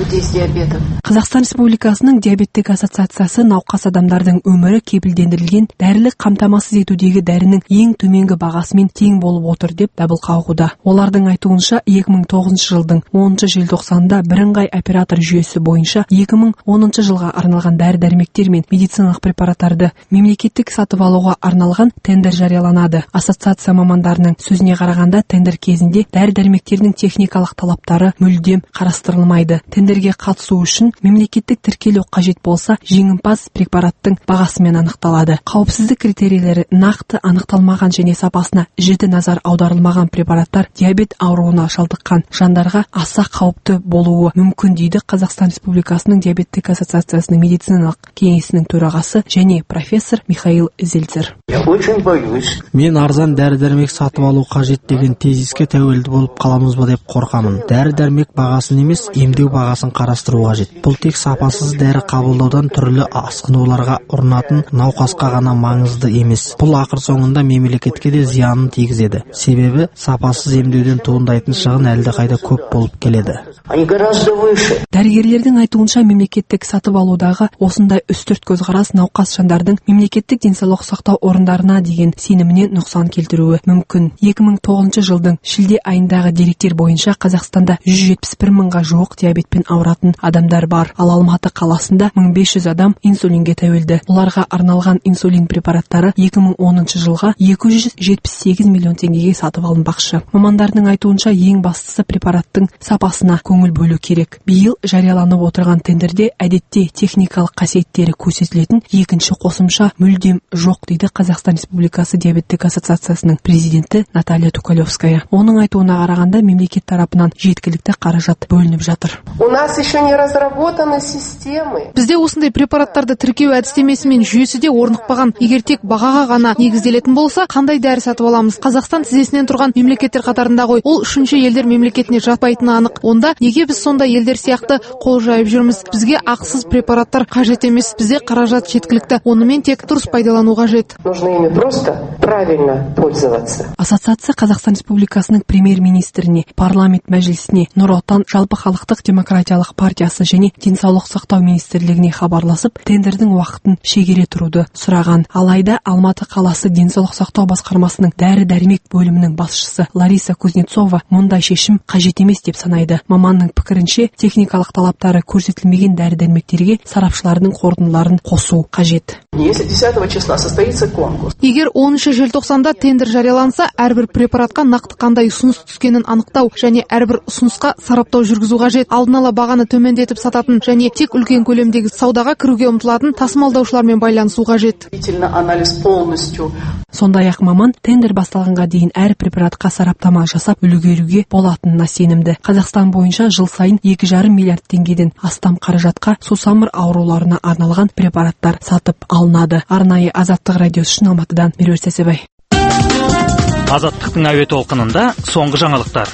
Қазақстан Республикасының диабеттік ассоциациясы науқас адамдардың өмірі кепілдендірілген дәрілік қамтамасыз етудегі дәрінің ең төменгі бағасымен тең болып отыр деп дабыл қағуда. Олардың айтуынша екі мың тоғызыншы жылдың оныншы желтоқсанында бірыңғай оператор жүйесі бойынша екі мың оныншы жылға арналған дәрі-дәрмектер мен медициналық препараттарды мемлекеттік сатып алуға арналған тендер жарияланады. Ассоциация мамандарының сөзіне қарағанда, тендер кезінде дәрі-дәрмектердің техникалық талаптары мүлдем қарастырылмайды. Тендерге қатысу үшін мемлекеттік тіркелу қажет болса, жеңімпаз препараттың бағасымен анықталады. Қауіпсіздік критерийлері нақты анықталмаған және сапасына жіті назар аударылмаған препараттар диабет ауруына шалдыққан жандарға аса қауіпті болуы мүмкін дейді Қазақстан Республикасының диабеттік ассоциациясының медициналық кеңесінің төрағасы және профессор Михаил Зельцер. Мен арзан дәрі-дәрмек сатып алу қажет деген тезиске тәуелді болып қаламыз ба деп қорқамын. Дәрі-дәрмек бағасын емес, емдеу бағасын қарастыру қажет. Бұл тек сапасыз дәрі қабылдаудан түрлі асқынуларға ұрынатын науқасқа ғана маңызды емес. Бұл ақыр соңында мемлекетке де зиянын тигізеді. Себебі сапасыз емдеуден туындайтын шығын әлде қайда көп болып келеді. Дәрігерлердің айтуынша, мемлекеттік сатып алудағы осындай үстірт көзқарас науқас жандардың мемлекеттік денсаулық сақтау орындарына деген сеніміне нұқсан келтіруі мүмкін. екі мың тоғызыншы жылдың шілде айындағы деректер бойынша Қазақстанда жүз жетпіс бір мыңға жуық диабетпен ауыратын адамдар бар. Ал Алматы қаласында мың бес жүз адам инсулинге тәуелді. Оларға арналған инсулин препараттары екі мың оныншы жылға екі жүз жетпіс сегіз миллион теңгеге сатып алынбақшы. Мамандардың айтуынша ең бастысы препараттың сапасына көңіл бөлу керек. Биыл жарияланып отырған тендерде әдетте техникалық қасиеттері көрсетілетін екінші қосымша мүлдем жоқ дейді Қазақстан Республикасы диабеттік ассоциациясының президенті Наталья Тукалевская. Оның айтуына қарағанда мемлекет тарапынан жеткілікті қаражат бөлініп жатыр. У нас еще не разработаны системы. Бізде осындай препараттарды тіркеу әдістемесі мен жүйесі де орнықпаған. Егер тек бағаға ғана негізделетін болса, қандай дәрі сатып аламыз? Қазақстан тізесінен тұрған мемлекеттер қатарында ғой. Ол үшінші елдер мемлекетіне жатпайтыны анық. Онда неге біз сонда елдер сияқты қол жайып жүрміз? Бізге ақсыз препараттар қажет емес. Бізде қаражат жеткілікті. Онымен тек дұрыс пайдалану қажет. Нужно ими просто правильно пользоваться. Ассоциация Қазақстан Республикасының премьер-министріне, парламент мәжілісіне, Нұр Отан жалпы халықтық демократиялық партиясы және денсаулық сақтау министрлігіне хабарласып, тендердің уақытын шегере тұруды сұраған. Алайда Алматы қаласы денсаулық сақтау басқармасының дәрі-дәрмек бөлімінің басшысы Лариса Кузнецова мұндай шешім қажет емес деп санайды. Маманның пікірінше, техникалық талаптары көрсетілмеген дәрі-дәрмектерге сарапшылардың қорытындыларын қосу қажет. Если десятого числа состоится конкурс. Егер оныншы желтоқсанда тендер жарияланса, әрбір препаратқа нақты қандай ұсыныс түскенін анықтау және әрбір ұсынысқа сараптау жүргізу қажет. Алдын ала бағаны төмендетіп сататын және тек үлкен көлемдегі саудаға кіруге ұмтылатын тасымалдаушылармен байланысу қажет. Анализ полностью. Сондай-ақ маман тендер басталғанға дейін әр препаратқа сараптама жасап үлгеруге болатынына сенімді. Қазақстан бойынша жыл сайын екі жарым миллиард теңгеден астам қаражатқа сусамыр ауруларына арналған препараттар сатып алынады. Арнайы Азаттық радиосы үшін Алматыдан Меруерт Сәсебай. Азаттықтың әуе толқынында соңғы жаңалықтар.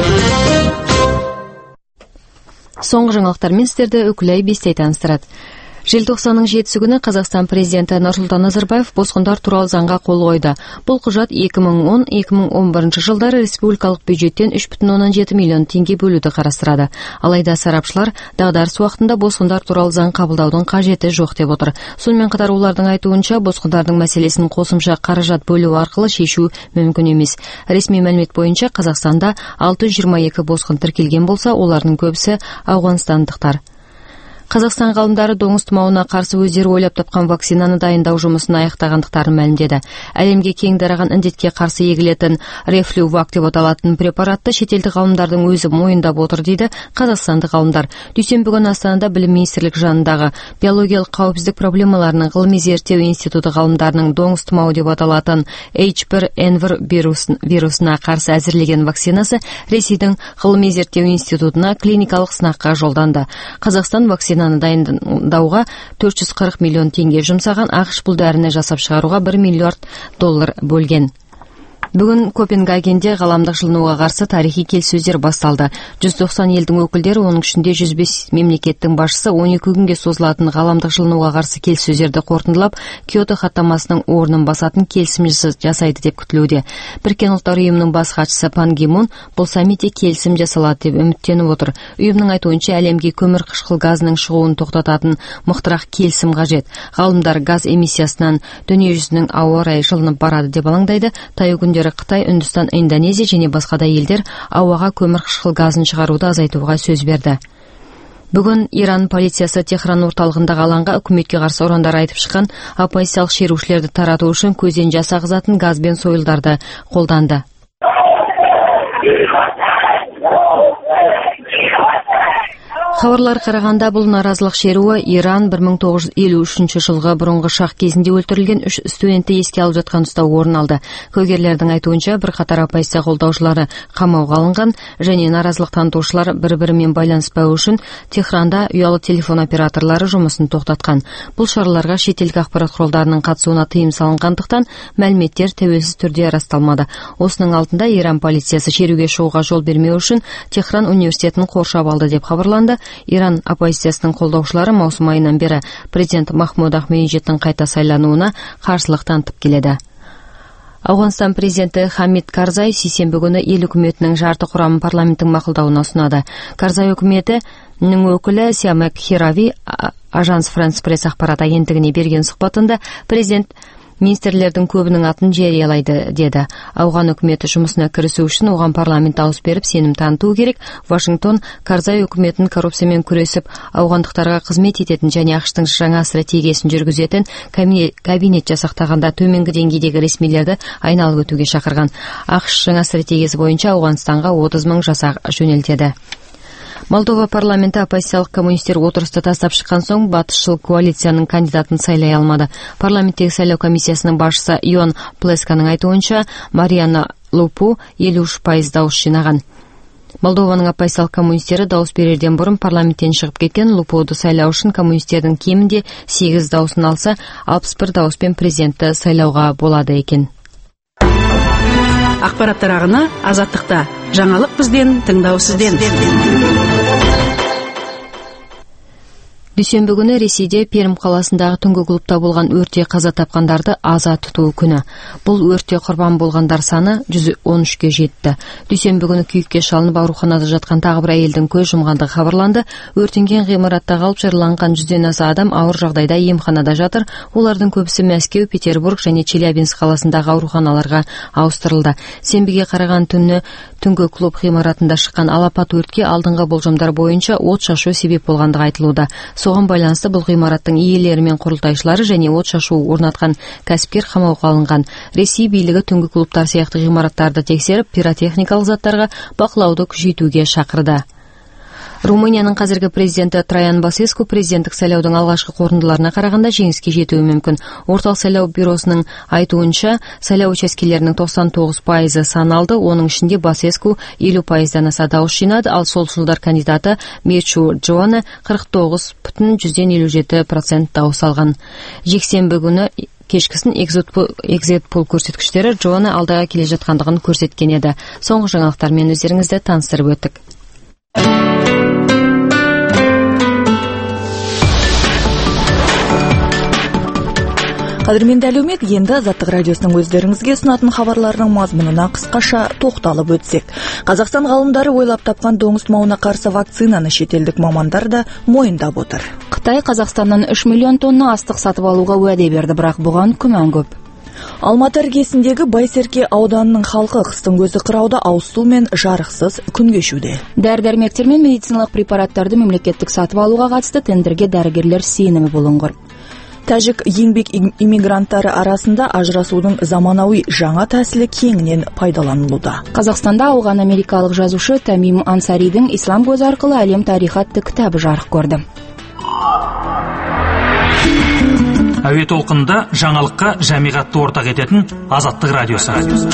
Соңғы жаңалықтармен сіздерді Үкілай Бестей таныстырады. Желтоқсанның жетісі күні Қазақстан президенті Нұрсұлтан Назарбаев босқындар туралы заңға қол қойды. Бұл құжат екі мың он - екі мың он бірінші жылдары республикалық бюджеттен үш бүтін оннан жеті миллион теңге бөлуді қарастырады. Алайда сарапшылар дағдарыс уақытында босқындар туралы заң қабылдаудың қажеті жоқ деп отыр. Сонымен қатар олардың айтуынша босқындардың мәселесін қосымша қаражат бөлу арқылы шешу мүмкін емес. Ресми мәлімет бойынша Қазақстанда алты жүз жиырма екі босқын тіркелген болса, олардың көбісі ауғанстандықтар. Қазақстан ғалымдары доңыз тұмауына қарсы өздері ойлап тапқан вакцинаны дайындау жұмысын аяқтағандықтарын мәлімдеді. Әлемге кең тараған індетке қарсы егілетін Рефлювак деп аталатын препаратты шетелдік ғалымдардың өзі мойындап отыр дейді қазақстандық ғалымдар. Дүйсенбі күні Астанада білім министрлігі жанындағы биологиялық қауіпсіздік проблемаларының ғылыми зерттеу институты ғалымдарының доңыз тұмауы деп аталатын эйч бір эн бір вирусына қарсы әзірлеген вакцинасы Ресейдің ғылыми зерттеу институтына клиникалық сынаққа жолданды. Қазақстан вакцина дайындауға төрт жүз қырық миллион теңге жұмсаған. ақш бұл дәріні жасап шығаруға бір миллиард доллар бөлген. Бүгін Копенгагенде ғаламдық жылынуға қарсы тарихи келіссөздер басталды. жүз тоқсан елдің өкілдері, оның ішінде жүз бес мемлекеттің басшысы он екі күнге созылатын ғаламдық жылынуға қарсы келіссөздерді қорытындылап, Киото хаттамасының орнын басатын келісім жасайды деп күтілуде. Біріккен ұлттар ұйымының бас хатшысы Пан Ги Мун бұл саммитте келісім жасалады деп үміттеніп отыр. Ұйымның айтуынша әлемге көмір қышқыл газының шығуын тоқтататын мықтырақ келісім қажет. Ғалымдар газ эмиссиясынан дүниежүзінің ауа райы жылынып барады деп алаңдайды. Таяу күндері Қытай, Үндістан, Индонезия және басқа да елдер ауаға көмір қышқыл газын шығаруды азайтуға сөз берді. Бүгін Иран полициясы Техран орталығындағы алаңға үкіметке қарсы ұрандар айтып шыққан оппозициялық шерушілерді тарату үшін көзден жас ағызатын газ бен сойылдарды қолданды. Хабарлар қарағанда бұл наразылық шеруі Иран бір мың тоғыз жүз елу үшінші жылғы бұрынғы шах кезінде өлтірілген үш студентті еске алып жатқан тұста орын алды. Куәгерлердің айтуынша бірқатар оппозиция қолдаушылары қамауға алынған және наразылық танытушылар бір-бірімен байланыспау үшін Техранда ұялы телефон операторлары жұмысын тоқтатқан. Бұл шараларға шетелдік ақпарат құралдарының қатысуына тыйым салынғандықтан мәліметтер тәуелсіз түрде расталмады. Осының алдында Иран полициясы шеруге шығуға жол бермеу үшін Техран университетін қоршап алды деп хабарланды. Иран оппозициясының қолдаушылары маусым айынан бері президент Махмуд Ахмедиджеттің қайта сайлануына қарсылық танытып келеді. Ауғанстан президенті Хамид Карзай сейсенбі күні ел үкіметінің жарты құрамын парламенттің мақұлдауына ұсынады. Карзай үкіметінің өкілі Сиамек Хирави Ажанс Франс пресс ақпарат агенттігіне берген сұхбатында президент министрлердің көбінің атын жариялайды деді. Ауған үкіметі жұмысына кірісу үшін оған парламент дауыс беріп сенім танытуы керек. Вашингтон Карзай үкіметін коррупциямен күресіп, ауғандықтарға қызмет ететін және ақш-тың жаңа стратегиясын жүргізетін кабинет жасақтағанда төменгі деңгейдегі ресмилерді айналып өтуге шақырған. ақш жаңа стратегиясы бойынша Ауғанстанға отыз мың жасақ жөнелтеді. Молдова парламенті оппозициялық коммунистер отырысты тастап шыққан соң батысшыл коалицияның кандидатын сайлай алмады. Парламенттегі сайлау комиссиясының басшысы Йон Плесканың айтуынша, Мариана Лупу елу үш пайыз дауыс жинаған. Молдованың оппозициялық коммунистері дауыс берерден бұрын парламенттен шығып кеткен. Лупуды сайлау үшін коммунистердің кемінде сегіз дауысын алса, алпыс бір дауыспен президентті сайлауға болады екен. Ақпараттар ағыны Азаттықта. Жаңалық бізден, тыңдау сізден. Дүйсенбі күні Ресейде Пермь қаласындағы түнгі клубта болған өртте қаза тапқандарды аза тұту күні. Бұл өртте құрбан болғандар саны жүз он үшке жетті. Дүйсенбі күні күйікке шалынып ауруханада жатқан тағы бір әйелдің көз жұмғандығы хабарланды. Өртенген ғимаратта қалып жараланған жүзден аса адам ауыр жағдайда емханада жатыр. Олардың көбісі Мәскеу, Петербург және Челябинск қаласындағы ауруханаларға ауыстырылды. Сенбіге қараған түні түнгі клуб ғимаратында шыққан алапат өртке алдыңғы болжамдар бойынша от шашу себеп болғандығы айтылуда. Соған байланысты бұл ғимараттың иелері мен құрылтайшылары және от шашу орнатқан кәсіпкер қамауға алынған. Ресей билігі түнгі клубтар сияқты ғимараттарды тексеріп, пиротехникалық заттарға бақылауды күшейтуге шақырды. Румынияның қазіргі президенті Траян Басеску президенттік сайлаудың алғашқы қорытындыларына қарағанда жеңіске жетуі мүмкін. Орталық сайлау бюросының айтуынша, сайлау учаскелерінің тоқсан тоғыз пайызы саналды, оның ішінде Басеску елу пайыздан аса дауыс жинады, ал солшылдар кандидаты Мечу Джоаны қырық тоғыз бүтін жүзден елу жеті процент дауыс алған. Жексенбі күні кешкісін экзит-пол көрсеткіштері Джоаны алдағы келе жатқандығын көрсеткен еді. Соңғы жаңалықтармен өздеріңізді таныстырып өттік. Қадірменді әлеумет, енді Азаттық радиосының өздеріңізге ұсынатын хабарларының мазмұнына қысқаша тоқталып өтсек. Қазақстан ғалымдары ойлап тапқан доңыз тұмауына қарсы вакцинаны шетелдік мамандар да мойындап отыр. Қытай Қазақстаннан үш миллион тонна астық сатып алуға уәде берді, бірақ бұған күмән көп. Алматы іргесіндегі Байсерке ауданының халқы қыстың көзі қырауда ауыз су мен жарықсыз күн кешуде. Дәрі-дәрмектер мен медициналық препараттарды мемлекеттік сатып алуға қатысты тендерге дәрігерлер сенімі болыңғыр. Тәжік еңбек иммигранттары арасында ажырасудың заманауи жаңа тәсілі кеңінен пайдаланылуда. Қазақстанда ауған америкалық жазушы Тамим Ансаридің «Ислам көзі арқылы әлем тарихы» атты кітабы жарық көрді. Әуе толқынында жаңалыққа жамиғатты ортақ ететін Азаттық радиосы.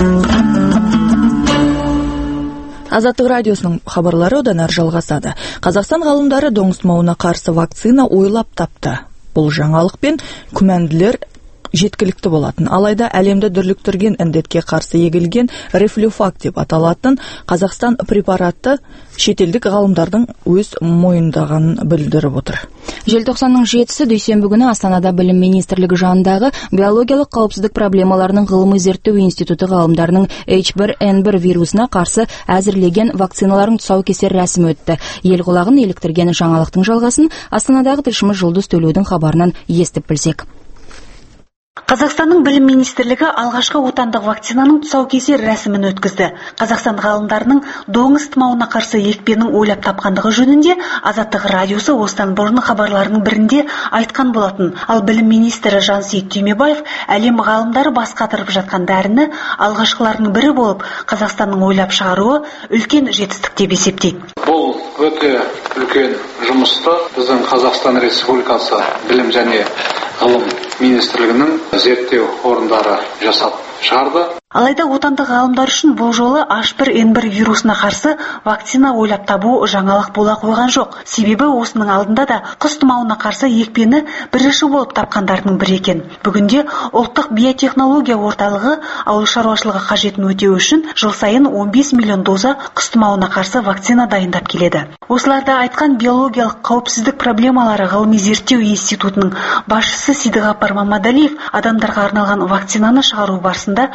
Азаттық радиосының хабарлары одан әрі жалғасады. Қазақстан ғалымдары доңыз тұмауына қарсы вакцина ойлап тапты. Бұл жаңалықпен күмәнділер жеткілікті болатын. Алайда әлемді дүрліктірген індетке қарсы егілген рефлюфак деп аталатын Қазақстан препараты шетелдік ғалымдардың өз мойындағанын білдіріп отыр. Желтоқсанның жетісі дүйсенбі күні Астанада білім министрлігі жанындағы биологиялық қауіпсіздік проблемаларының ғылыми зерттеу институты ғалымдарының эйч бір эн бір вирусына қарсы әзірлеген вакциналарын тұсаукесер рәсімі өтті. Ел құлағын еліктірген жаңалықтың жалғасын Астанадағы тілшіміз Жұлдыз Төлеудің хабарынан естіп білсек. Қазақстанның білім министрлігі алғашқы отандық вакцинаның тұсаукесер рәсімін өткізді. Қазақстан ғалымдарының доңыз тұмауына қарсы екпенің ойлап тапқандығы жөнінде Азаттық радиосы осыдан бұрын хабарларының бірінде айтқан болатын. Ал білім министрі Жансейіт Түймебаев әлем ғалымдары бас қатырып жатқан дәріні алғашқыларының бірі болып Қазақстанның ойлап шығаруы үлкен жетістік деп есептейді. Бұл өте үлкен жұмысты біздің Қазақстан Республикасы білім және ғылым министрлігінің зерттеу орындары жасап шығарды. Алайда отандық ғалымдар үшін бұл жолы эйч бір эн бір вирусына қарсы вакцина ойлап табу жаңалық бола қойған жоқ. Себебі осының алдында да құс тұмауына қарсы екпені бірінші болып тапқандардың бірі екен. Бүгінде ұлттық биотехнология орталығы ауыл шаруашылығы қажетін өтеу үшін жыл сайын он бес миллион доза құс тұмауына қарсы вакцина дайындап келеді. Осыларда айтқан биологиялық қауіпсіздік проблемалары ғылыми зерттеу институтының басшысы Сидығапар Мамадалиев адамдарға арналған вакцинаны шығару барысында үлкен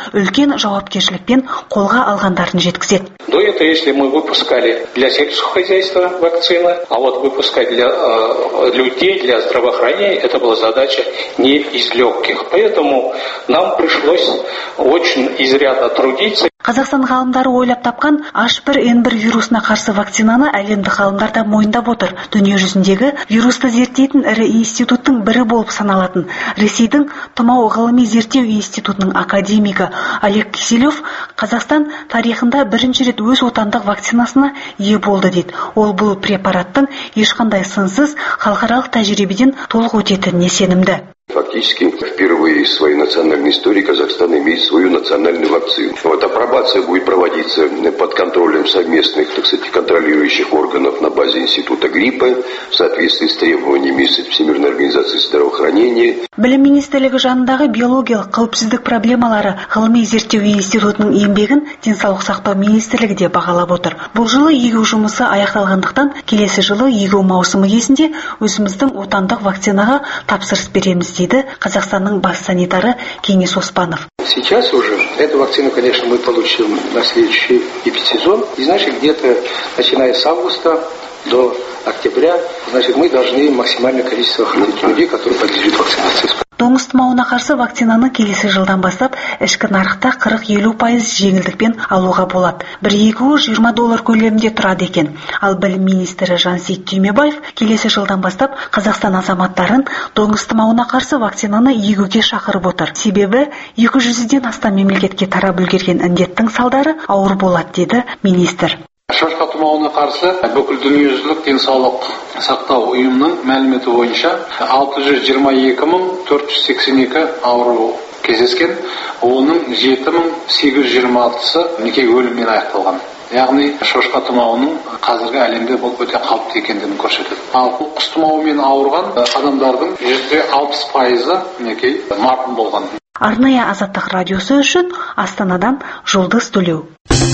үлкен жауапкершілікпен қолға алғандарын жеткізеді. До этого, если мы выпускали для сельского хозяйства вакцины, а вот выпускать для э, людей, для здравоохранения, это была задача не из легких. Поэтому нам пришлось очень изрядно трудиться. Қазақстан ғалымдары ойлап тапқан H бір N бір вирусына қарсы вакцинаны әлемдік ғалымдар да мойындап отыр. Дүние жүзіндегі вирусты зерттейтін ірі институттың бірі болып саналатын Ресейдің тұмау ғылыми зерттеу институтының академигі Олег Киселев Қазақстан тарихында бірінші рет өз отандық вакцинасына ие болды дейді. Ол бұл препараттың ешқандай сынсыз халықаралық тәжірибеден толық өтетініне сенімді. Фактически, впервые в своей национальной истории Казахстан имеет свою национальную вакцину. Вот апробация будет проводиться под контролем совместных, так сказать, контролирующих органов на базе Института гриппа в соответствии с требованиями Всемирной организации здравоохранения. Білім министрлігі жанындағы биологиялық қауіпсіздік проблемалары ғылыми зерттеу институтының еңбегін денсаулық сақтау министрлігі де бағалап отыр. Бұл жылы егу жұмысы аяқталғандықтан, келесі жылы егу маусымы кезінде өзіміздің отандық вакцинаға тапсырыс береміз дейді Қазақстанның бас санитары Кеңес Оспанов. Сейчас уже эту вакцину, конечно, мы получим на следующий эпидсезон. И, значит, где-то начиная с августа до октября, значит, мы должны максимальное количество охранять людей, которые подлежат вакцинации. Доңыз тұмауына қарсы вакцинаны келесі жылдан бастап ішкі нарықта қырық-елу пайыз жеңілдікпен алуға болады. Бір егуі жиырма доллар көлемінде тұрады екен. Ал білім министрі Жансейіт Түймебаев келесі жылдан бастап Қазақстан азаматтарын доңыз тұмауына қарсы вакцинаны егуге шақырып отыр. Себебі екі жүзден астам мемлекетке тарап үлгерген індеттің салдары ауыр болады деді министр. Шошқа тұмауына қарсы бүкіл дүниежүзілік денсаулық сақтау ұйымының мәліметі бойынша алты жүз жиырма екі мың төрт жүз сексен екі ауру кездескен, оның жеті мың сегіз жүз жиырма алтысы неке өліммен аяқталған. Яғни шошқа тұмауының қазіргі әлемде бұл өте қауіпті екендігін көрсетеді. Ал құс тұмауымен ауырған адамдардың жүзде алпыс пайызы неке марқұм болған. Арнайы Азаттық радиосы үшін Астанадан Жұлдыз Төлеу.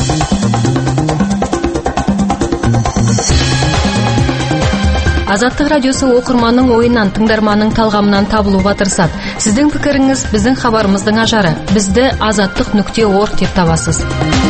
Азаттық радиосы оқырманның ойынан, тыңдарманның талғамынан табылуға тырысады. Сіздің пікіріңіз біздің хабарымыздың ажары. Бізді азаттық нүкте орг деп табасыз.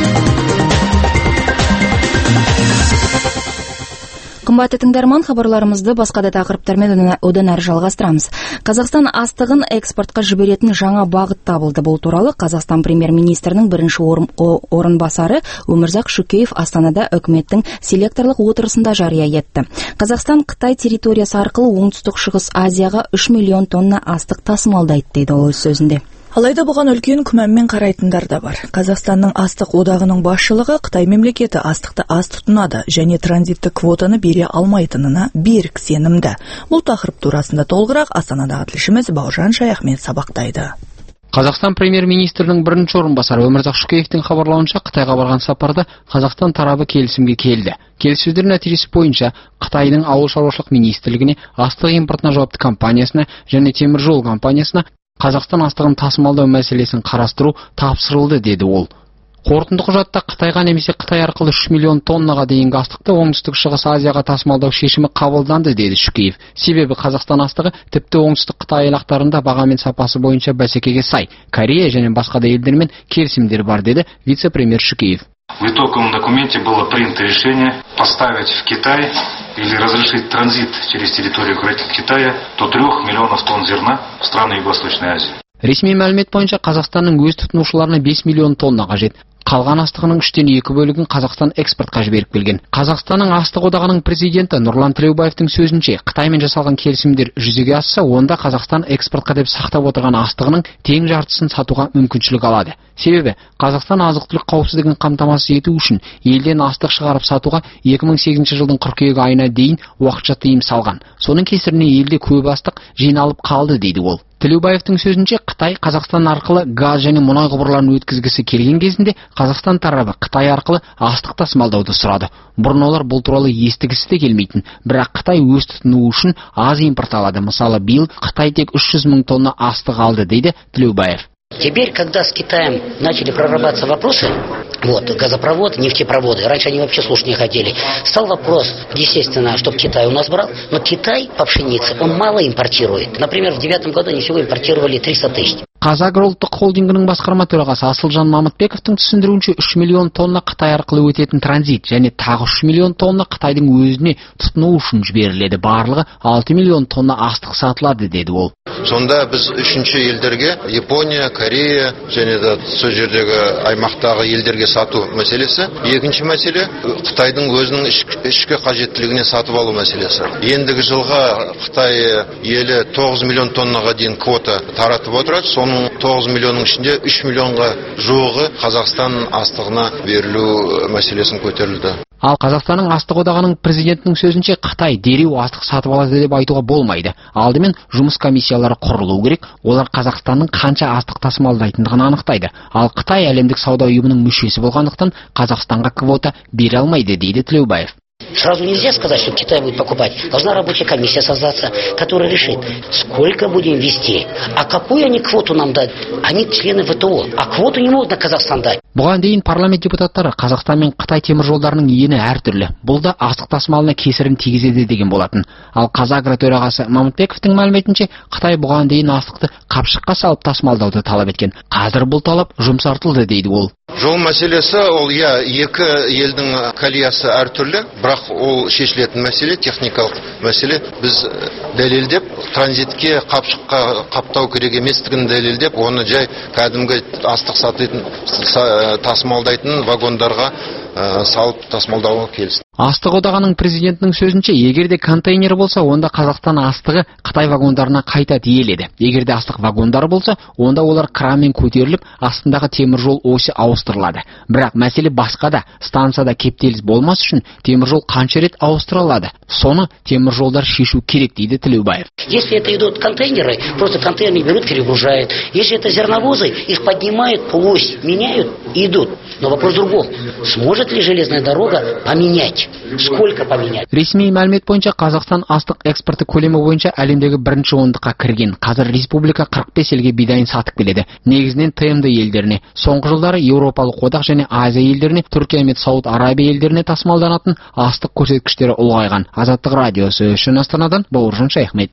Қымбатты тыңдарман, хабарларымызды басқа да тақырыптармен одан әрі жалғастырамыз. Қазақстан астығын экспортқа жіберетін жаңа бағыт табылды. Бұл туралы Қазақстан премьер-министрінің бірінші орынбасары Өмірзақ Шөкеев Астанада үкіметтің селекторлық отырысында жария етті. Қазақстан Қытай территориясы арқылы оңтүстік шығыс Азияға үш миллион тонна астық тасымалдайды дейді ол өз сөзінде. Алайда бұған үлкен күмәнмен қарайтындар да бар. Қазақстанның астық одағының басшылығы Қытай мемлекеті астықты аз тұтынады және транзиттік квотаны бере алмайтынына берік сенімді. Бұл тақырып турасында толығырақ Астанадағы тілшіміз Бауыржан Шаяхмет сабақтайды. Қазақстан премьер-министрінің бірінші орынбасары Өмірзақ Шөкеевтің хабарлауынша, Қытайға барған сапарда Қазақстан тарабы келісімге келді. Келіссөздер нәтижесі бойынша Қытайдың ауыл шаруашылық министрлігіне, астық импортына жауапты компаниясына және темір жол компаниясына Қазақстан астығын тасымалдау мәселесін қарастыру тапсырылды деді ол. Қорытынды құжатта Қытайға немесе Қытай арқылы үш миллион тоннаға дейінгі астықты оңтүстік шығыс Азияға тасымалдау шешімі қабылданды деді Шөкеев. Себебі Қазақстан астығы тіпті оңтүстік Қытай айлақтарында баға мен сапасы бойынша бәсекеге сай, Корея және басқа да елдермен келісімдер бар деді вице-премьер Шөкеев. В итоговом документе было принято решение поставить в Китай или разрешить транзит через территорию Китая до трех миллионов тонн зерна в страны Юго-Восточной Азии. Ресми мәлімет бойынша Қазақстанның өз тұтынушыларына бес миллион тонна қажет. Қалған астығының үштен екі бөлігін Қазақстан экспортқа жіберіп келген. Қазақстанның астық одағының президенті Нұрлан Тілеубаевтың сөзінше, Қытаймен жасалған келісімдер жүзеге асса, онда Қазақстан экспортқа деп сақтап отырған астығының тең жартысын сатуға мүмкіншілік алады. Себебі Қазақстан азық-түлік қауіпсіздігін қамтамасыз ету үшін елден астық шығарып сатуға екі мың сегізінші жылдың қыркүйек айына дейін уақытша тыйым салған. Соның кесірінен елде көп астық жиналып қалды дейді ол. Тілеубаевтың сөзінше, Қытай Қазақстан арқылы газ және мұнай құбырларын өткізгісі келген кезінде Қазақстан тарабы Қытай арқылы астық тасымалдауды сұрады. Бұрын олар бұл туралы естігісі де келмейтін, бірақ Қытай өз тұтынуы үшін аз импорт алады. Мысалы, биыл Қытай тек үш жүз мың тонна астық алды дейді Тілеубаев. Теперь, когда с Китаем начали прорабатываться вопросы, вот, газопроводы, нефтепроводы, раньше они вообще слушать не хотели, стал вопрос, естественно, чтобы Китай у нас брал, но Китай по пшенице, он мало импортирует. Например, в девятом году они всего импортировали триста тысяч. Қазагро ұлттық холдингінің басқарма төрағасы Асылжан Мамытбековтың түсіндіруінше үш миллион тонна Қытай арқылы өтетін транзит және тағы үш миллион тонна Қытайдың өзіне тұтыну үшін жіберіледі. Барлығы алты миллион тонна астық сатылады, деді ол. Сонда біз үшінші елдерге, Япония, Корея және де сол жердегі аймақтағы елдерге сату мәселесі. Екінші мәселе Қытайдың өзінің ішкі қажеттілігіне сатып алу мәселесі. Ендігі жылға Қытай елі тоғыз миллион тоннаға дейін квота таратып отырады. Соның тоғыз миллионның ішінде үш миллионға жуығы Қазақстан астығына берілу мәселесін көтерілді. Ал Қазақстанның астық одағының президентінің сөзінше Қытай дереу астық сатып алады деп айтуға болмайды. Алдымен жұмыс комиссиялары құрылу керек. Олар Қазақстанның қанша астық тасымалдайтындығын анықтайды. Ал Қытай әлемдік сауда ұйымының мүшесі болғандықтан Қазақстанға квота бере алмайды, дейді Тлеубаев. Сразу нельзя сказать, что Китай будет покупать. Должна рабочая комиссия создаться, которая решит, сколько будем вести. А какую они квоту нам дать? Они члены ВТО. А квоту не могут на Казахстан дать. Бұған дейін парламент депутаттары Қазақстан мен Қытай темір жолдарының ені әртүрлі. Бұл да астық тасымалына кесірін тигізеді деген болатын. Ал Қазагро төрағасы Мамытбековтың мәліметінше Қытай бұған дейін астықты қапшыққа салып тасымалдауды талап еткен. Қазір бұл талап жұмсартылды, дейді ол. Жол мәселесі ол я екі елдің колеясы әртүрлі, бірақ ол шешілетін мәселе, техникалық мәселе. Біз дәлелдеп, транзитке қапшыққа қаптау керек еместігін дәлелдеп, оны жай кәдімгі астық сататын, тасымалдайтын вагондарға салып тасымалдауға келісті. Астық одағының президентінің сөзінше, егерде контейнер болса, онда Қазақстан астығы Қытай вагондарына қайта тиеледі. Егерде астық вагондары болса, онда олар кранмен көтеріліп, астындағы теміржол осі ауыстырылады. Бірақ мәселе басқада, станцияда кептеліс болмас үшін теміржол қанша рет ауыстырылады. Соны теміржолдар шешу керек, дейді Тлеубаев. Если это идут контейнеры, просто контейнеры берут, перегружают. Если это зерновозы, их поднимают, по оси меняют и идут. Но вопрос в другом. Сможет ли железная дорога поменять? Сколько поменять? Ресми мәлімет бойынша Қазақстан астық экспорты көлемі бойынша әлемдегі бірінші ондыққа кірген. Қазір республика қырық бес елге бидайын сатып келеді. Негізінен ТМД елдеріне. Соңғы жылдары Еуропалық одақ және Азия елдеріне, Түркия мен Сауд Арабия елдеріне тасымалданатын астық көрсеткіштері ұлғайған. Азаттық радиосы үшін Астанадан Бауыржан Шайхмет.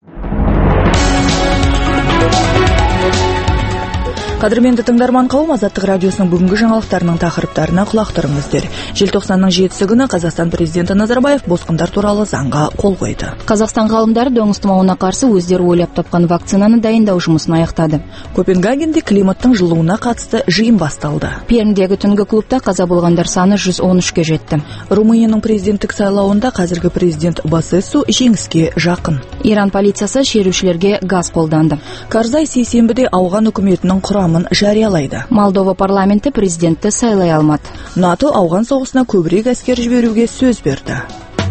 Қадірменді тыңдарман қауым, Азаттық радиосының бүгінгі жаңалықтарының тақырыптарына құлақ түріңіздер. Желтоқсанның жетісі күні Қазақстан президенті Назарбаев босқындар туралы заңға қол қойды. Қазақстан ғалымдары дөңіз тұмауына қарсы өздері ойлап тапқан вакцинаны дайындау жұмысын аяқтады. Копенгагенде климаттың жылуына қатысты жиын басталды. Пермдегі түнгі клубта қаза болғандар саны жүз он үшке жетті. Румынияның президенттік сайлауында қазіргі президент Басесу жеңіске жақын. Иран полициясы шерушілерге газ қолданды. Карзай сейсенбіде ауған үкіметінің құрамын жариялайды. Молдова парламенті президентті сайлай алмады. НАТО ауған соғысына көбірек әскер жіберуге сөз берді.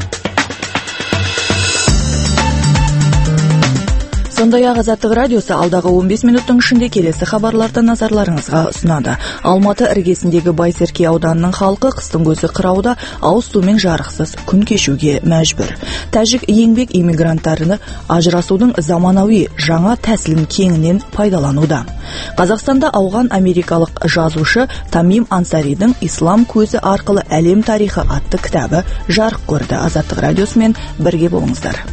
Сондай-ақ Азаттық радиосы алдағы он бес минуттың ішінде келесі хабарларды назарларыңызға ұсынады. Алматы іргесіндегі Байсерке ауданының халқы қыстың көзі қырауда ауыз сумен жарықсыз күн кешуге мәжбүр. Тәжік еңбек иммигранттарыны ажырасудың заманауи жаңа тәсілін кеңінен пайдалануда. Қазақстанда ауған америкалық жазушы Тамим Ансаридің «Ислам көзі арқылы әлем тарихы» атты кітабы жарық көрді. Азаттық радиосымен бірге болыңыздар.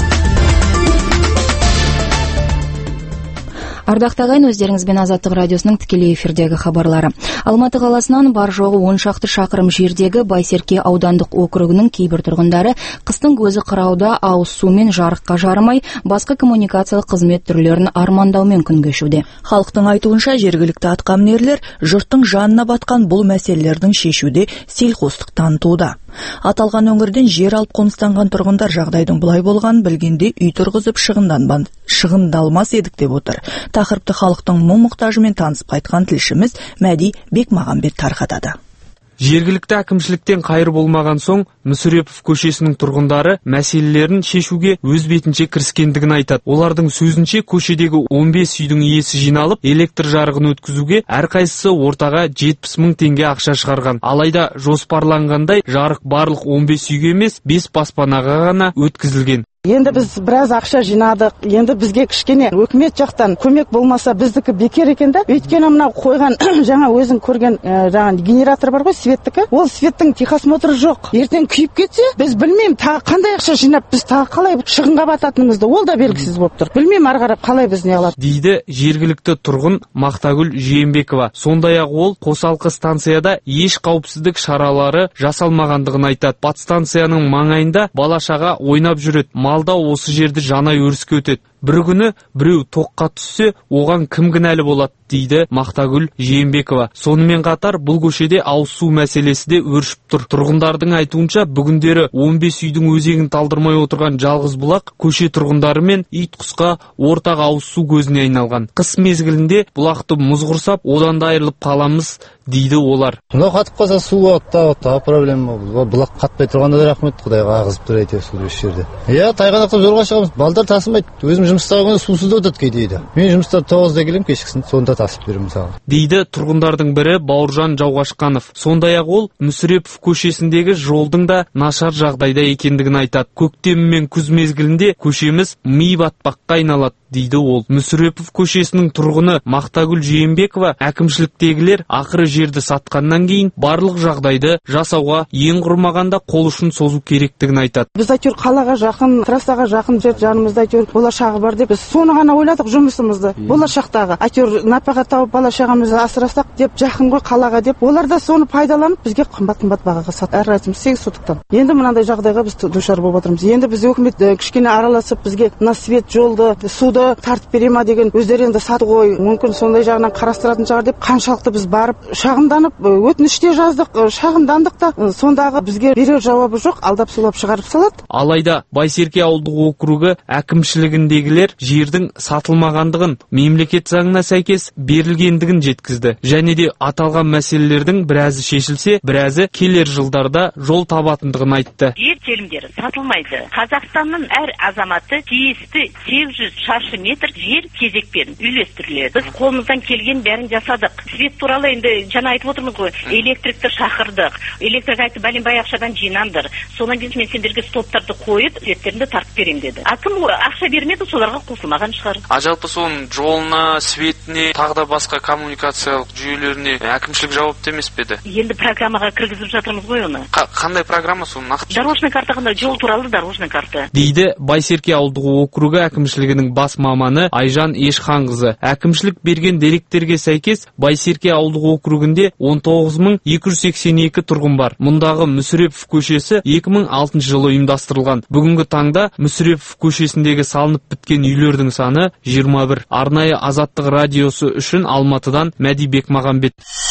Ардақты ағайын, өздеріңізбен Азаттық радиосының тікелей эфирдегі хабарлары. Алматы қаласынан бар жоғы он шақты шақырым жердегі Байсерке аудандық округінің кейбір тұрғындары қыстың көзі қырауда ауыз сумен жарыққа жарымай, басқа коммуникациялық қызмет түрлерін армандаумен күн кешуде. Халықтың айтуынша, жергілікті атқамінерлер жұрттың жанына батқан бұл мәселелердің шешуде селқостық танытуда. Аталған өңірден жер алып қоныстанған тұрғындар жағдайдың бұлай болған білгенде үй тұрғызып шығындалмас едік деп отыр. Тақырыпты халықтың мұң-мұқтажымен танысып қайтқан тілшіміз Мәди Бекмағамбет тарқатады. Жергілікті әкімшіліктен қайыр болмаған соң, Мүсірепов көшесінің тұрғындары мәселелерін шешуге өз бетінше кіріскендігін айтады. Олардың сөзінше, көшедегі он бес үйдің иесі жиналып, электр жарығын өткізуге әрқайсысы ортаға жетпіс мың теңге ақша шығарған. Алайда жоспарланғандай жарық барлық он бес үйге емес, бес баспанаға ғана өткізілген. Енді біз біраз ақша жинадық. Енді бізге кішкене өкімет жақтан көмек болмаса біздікі бекер екен да. Өйткені мынау қойған жаңа өзің көрген жаңа генератор бар ғой, светтікі. Ол светтің техосмотры жоқ. Ертең күйіп кетсе, біз білмеймін тағы қандай ақша жинап, біз тағы қалай шығынға бататынымызды ол да белгісіз болып тұр. Білмеймін ары қарап қалай біз не алады. Дейді жергілікті тұрғын Мақтагүл Жиенбекова. Сондай-ақ ол қосалқы станцияда еш қауіпсіздік шаралары жасалмағандығын айтады. Подстанцияның маңайында бала-шаға ойнап жүреді. Малда осы жерді жанай өріске өтеді. Бір күні біреу тоққа түссе, оған кім кінәлі болады, дейді Мақтагүл Жиенбекова. Сонымен қатар бұл көшеде ауыз су мәселесі де өршіп тұр. Тұрғындардың айтуынша, бүгіндері он бес үйдің өзегін талдырмай отырған жалғыз бұлақ көше тұрғындары мен ит құсқа ортақ ауыз су көзіне айналған. Қыс мезгілінде бұлақты мұз құрсап, одан да айырылып қаламыз, дейді олар. Мынау қатып қалса су тағы проблема бұл. Бұлақ қатпай тұрғанда да рахмет, Құдайға ағызып тұр әйтеуір суды осы жерде. Иә, тайғанақтап жолға шығамыз. Балдар тасымайды. Өзім жұмыстағы күні сусыз да өтеді дейді. Мен жұмыста тоғызда келем, кешкісін сонда тасып беремін мысалы. Дейді тұрғындардың бірі Бауыржан Жауғашқанов. Сондай-ақ ол Мүсірепов көшесіндегі жолдың да нашар жағдайда екендігін айтады. Көктем мен күз мезгілінде көшеміз ми батпаққа айналады, дейді ол. Мүсірепов көшесінің тұрғыны Мақтагүл Жиенбекова әкімшіліктегілер ақыры жерді сатқаннан кейін барлық жағдайды жасауға ең құрмағанда қол ұшын созу керектігін айтады. Біз әйтеуір қалаға жақын, трассаға жақын жер жанымызда әйтеуір болашағы бар деп, біз соны ғана ойладық жұмысымызды. Болашақтағы әйтеуір напаға тауып бала-шағамызды асырасақ деп, жақын ғой қалаға деп, олар да соны пайдаланып бізге қымбат-қымбат бағаға сатты. Әрқайсымыз сегіз сотықтан. Енді мынандай жағдайға біз душар болып отырмыз. Енді біз өкімет кішкене араласып бізге мына свет жолды, суды тартып бере ма деген, өздері енді сату ғой, мүмкін сондай жағынан қарастыратын шығар деп, қаншалықты біз барып шағымданып, өтініште жаздық, шағымдандық та, сондағы бізге берер жауабы жоқ, алдап сулап шығарып салады. Алайда Байсерке ауылдық округі әкімшілігіндегілер жердің сатылмағандығын, мемлекет заңына сәйкес берілгендігін жеткізді. Және де аталған мәселелердің біразы шешілсе, біразы келер жылдарда жол табатындығын айтты. Жер телімдері сатылмайды. Қазақстанның әр азаматы тиісті сегіз жүз шаршы метр жер кезекпен үйлестіріледі. Біз қолымыздан келген бәрін жасадық. Свет туралы енді жаңа айтып отырмыз ғой, электрикті шақырдық. Электрик айтты, бәленбай ақшадан жинаңдар. Содан кейін мен сендерге стоптарды қойып, светтерімді тартып берем деді. А кім ақша бермеді, соларға қосылмаған шығар. А жалпы соның жолына, светіне, тағы да басқа коммуникациялық жүйелеріне әкімшілік жауапты емес пе еді? Енді программаға кіргізіп жатырмыз ғой оны. Қандай программа соның нақты? Дорожный картағында жол туралы дорожный карта. Дейді Байсерке ауылдық округі әкімшілігінің бас маманы Айжан Ешханқызы. Әкімшілік берген деректерге сәйкес Байсерке ауылдық округінде он тоғыз мың екі жүз сексен екі тұрғын бар. Мұндағы Мүсірепов көшесі екі мың алтыншы жылы ұйымдастырылған. Бүгінгі таңда Мүсірепов көшесіндегі салынып біткен үйлердің саны жиырма бір. Арнайы Азаттық радиосы үшін Алматыдан Мәди Бекмағамбет.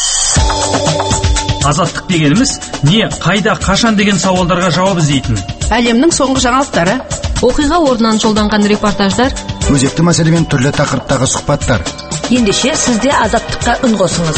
Азаттық дегеніміз не, қайда, қашан деген сауалдарға жауап іздейтін. Әлемнің соңғы жаңалықтары, оқиға орнынан жолданған репортаждар, өзекті мәселемен түрлі тақырыптағы сұхбаттар. Ендеше сізде Азаттыққа үн қосыңыз.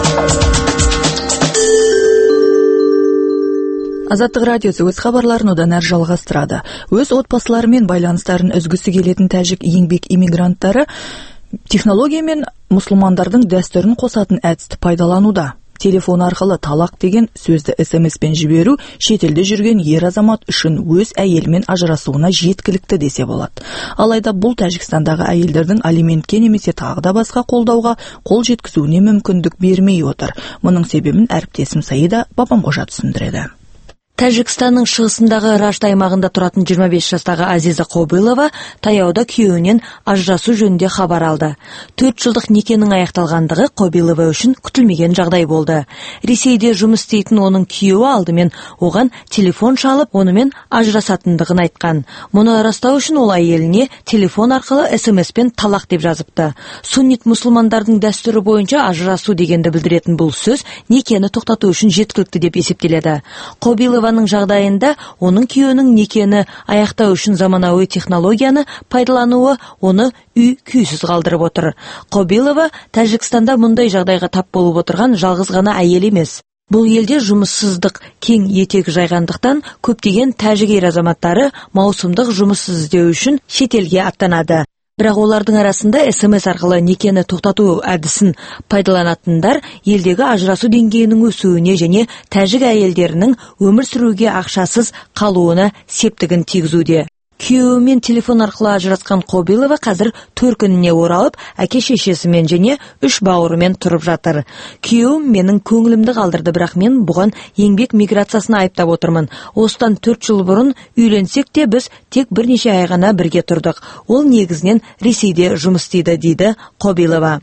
Азаттық радиосы өз хабарларын одан әрі жалғастырады. Өз отбасыларымен байланыстарын үзгісі келетін тәжік еңбек иммигранттары технология мен мұсылмандардың дәстүрін қосатын әдісті пайдалануда. Телефон арқылы талақ деген сөзді эс эм эспен жіберу шетелде жүрген ер азамат үшін өз әйелмен ажырасуына жеткілікті десе болады. Алайда бұл Тәжікстандағы әйелдердің алиментке немесе тағы да басқа қолдауға қол жеткізуіне мүмкіндік бермей отыр. Мұның себебін әріптесім Саида Бабамқожа түсіндіреді. Тәжікстанның шығысындағы Рашт аймағында тұратын жиырма бес жастағы Азиза Қобылова таяуда күйеуінен ажырасу жөнінде хабар алды. төрт жылдық некенің аяқталғандығы Қобылова үшін күтілмеген жағдай болды. Ресейде жұмыс істейтін оның күйеуі алдымен оған телефон шалып, онымен ажырасатындығын айтқан. Мұны растау үшін ол әйеліне телефон арқылы эс эм эспен талақ деп жазыпты. Суннит мұсылмандардың дәстүрі бойынша ажырасу дегенді білдіретін бұл сөз некені тоқтату үшін жеткілікті деп есептеледі. Қобылова Қобылованың жағдайында оның күйеуінің некені аяқтау үшін заманауи технологияны пайдалануы оны үй күйсіз қалдырып отыр. Қобылова Тәжікстанда мұндай жағдайға тап болып отырған жалғыз ғана әйел емес. Бұл елде жұмыссыздық кең етек жайғандықтан көптеген тәжік ер азаматтары маусымдық жұмыссыз іздеу үшін шетелге аттанады. Бірақ олардың арасында эс эм эс арқылы некені тоқтату әдісін пайдаланатындар елдегі ажырасу деңгейінің өсуіне және тәжік әйелдерінің өмір сүруге ақшасыз қалуына септігін тигізуде. Күйеуімен телефон арқылы ажырасқан Қобилова қазір төркініне оралып, әке-шешесімен және үш бауырымен тұрып жатыр. Күйеуім менің көңілімді қалдырды, бірақ мен бұған еңбек миграциясына айыптап отырмын. Осыдан төрт жыл бұрын үйленсек те біз тек бірнеше ай ғана бірге тұрдық. Ол негізінен Ресейде жұмыс істейді, дейді Қобилова.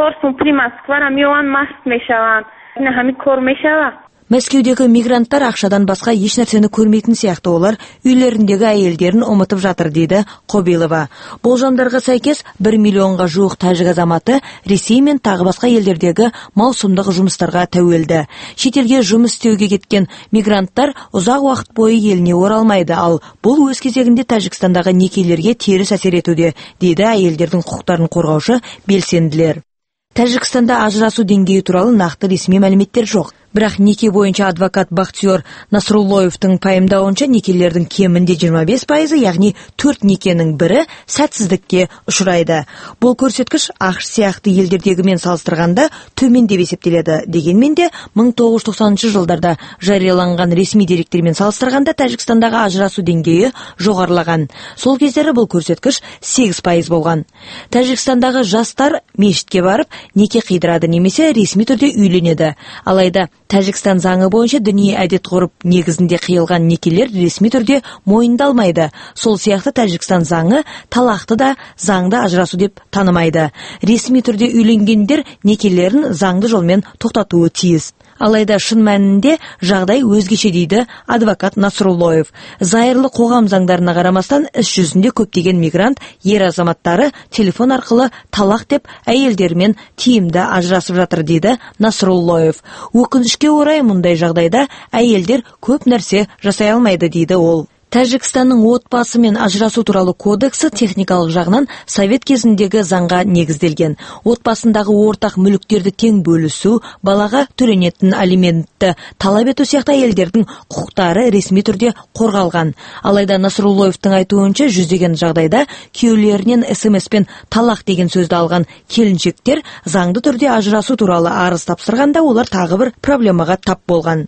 Мәскеудегі мигранттар ақшадан басқа еш нәрсені көрмейтін сияқты, олар үйлеріндегі әйелдерін ұмытып жатыр, дейді Қобилова. Болжамдарға сәйкес бір миллионға жуық тәжік азаматы Ресей мен тағы басқа елдердегі маусымдық жұмыстарға тәуелді. Шетелге жұмыс істеуге кеткен мигранттар ұзақ уақыт бойы еліне оралмайды, ал бұл өз кезегінде Тәжікстандағы некелерге теріс әсер етуде, дейді әйелдердің құқықтарын қорғаушы белсенділер. Тәжікстанда ажырасу деңгейі туралы нақты ресми мәліметтер жоқ. Бірақ неке бойынша адвокат Бақтиер Насруллоевтың пайымдауынша некелердің кемінде жиырма бес пайызы, яғни төрт некенің бірі сәтсіздікке ұшырайды. Бұл көрсеткіш ақш сияқты елдердегімен салыстырғанда төмен деп есептеледі. Дегенмен де мың тоғыз жүз тоқсаныншы жылдарда жарияланған ресми деректермен салыстырғанда Тәжікстандағы ажырасу деңгейі жоғарылаған. Сол кездері бұл көрсеткіш сегіз пайыз болған. Тәжікстандағы жастар мешітке барып неке қидырады немесе ресми түрде үйленеді. Алайда Тәжікстан заңы бойынша діни әдет ғұрып негізінде қиылған некелер ресми түрде мойындалмайды. Сол сияқты Тәжікстан заңы талақты да заңды ажырасу деп танымайды. Ресми түрде үйленгендер некелерін заңды жолмен тоқтатуы тиіс. Алайда шын мәнінде жағдай өзгеше, дейді адвокат Насруллоев. Зайырлы қоғам заңдарына қарамастан іс жүзінде көптеген мигрант ер азаматтары телефон арқылы талақ деп әйелдермен тиімді ажырасып жатыр, дейді Насруллоев. Өкінішке орай мұндай жағдайда әйелдер көп нәрсе жасай алмайды, дейді ол. Тәжікстанның отбасы мен ажырасу туралы кодексі техникалық жағынан совет кезіндегі заңға негізделген. Отбасындағы ортақ мүліктерді тең бөлісу, балаға төленетін алиментті талап ету сияқты әйелдердің құқықтары ресми түрде қорғалған. Алайда Насруллоевтың айтуынша жүздеген жағдайда күйеулерінен смс-пен талақ деген сөзді алған келіншектер заңды түрде ажырасу туралы арыз тапсырғанда олар тағы бір проблемаға тап болған.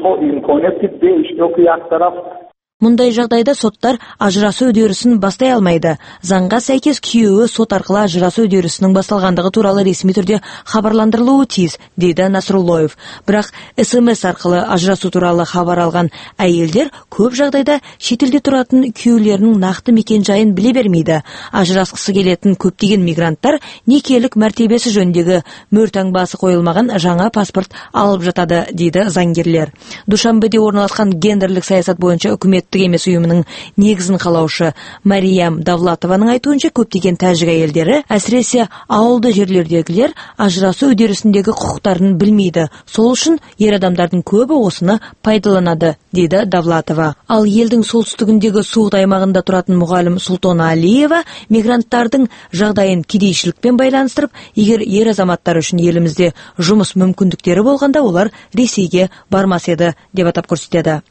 Мұндай жағдайда соттар ажырасу үдерісін бастай алмайды. Заңға сәйкес күйеуі сот арқылы ажырасу үдерісінің басталғандығы туралы ресми түрде хабарландырылуы тиіс, дейді Насруллоев. Бірақ смс арқылы ажырасу туралы хабар алған әйелдер көп жағдайда шетелде тұратын күйеулерінің нақты мекен жайын біле бермейді. Ажырасқысы келетін көптеген мигранттар некелік мәртебесі жөніндегі мөртаңбасы қойылмаған жаңа паспорт алып жатады, дейді заңгерлер. Душанбеде орналасқан гендерлік саясат бойынша үкімет емес ұйымының негізін қалаушы Мариям Давлатованың айтуынша көптеген тәжік әйелдері, әсіресе ауылды жерлердегілер ажырасу үдерісіндегі құқықтарын білмейді. Сол үшін ер адамдардың көбі осыны пайдаланады, дейді Давлатова. Ал елдің солтүстігіндегі суық аймағында тұратын мұғалім Султона Алиева мигранттардың жағдайын кедейшілікпен байланыстырып, егер ер азаматтар үшін елімізде жұмыс мүмкіндіктері болғанда олар Ресейге бармас еді деп атап көрсетеді.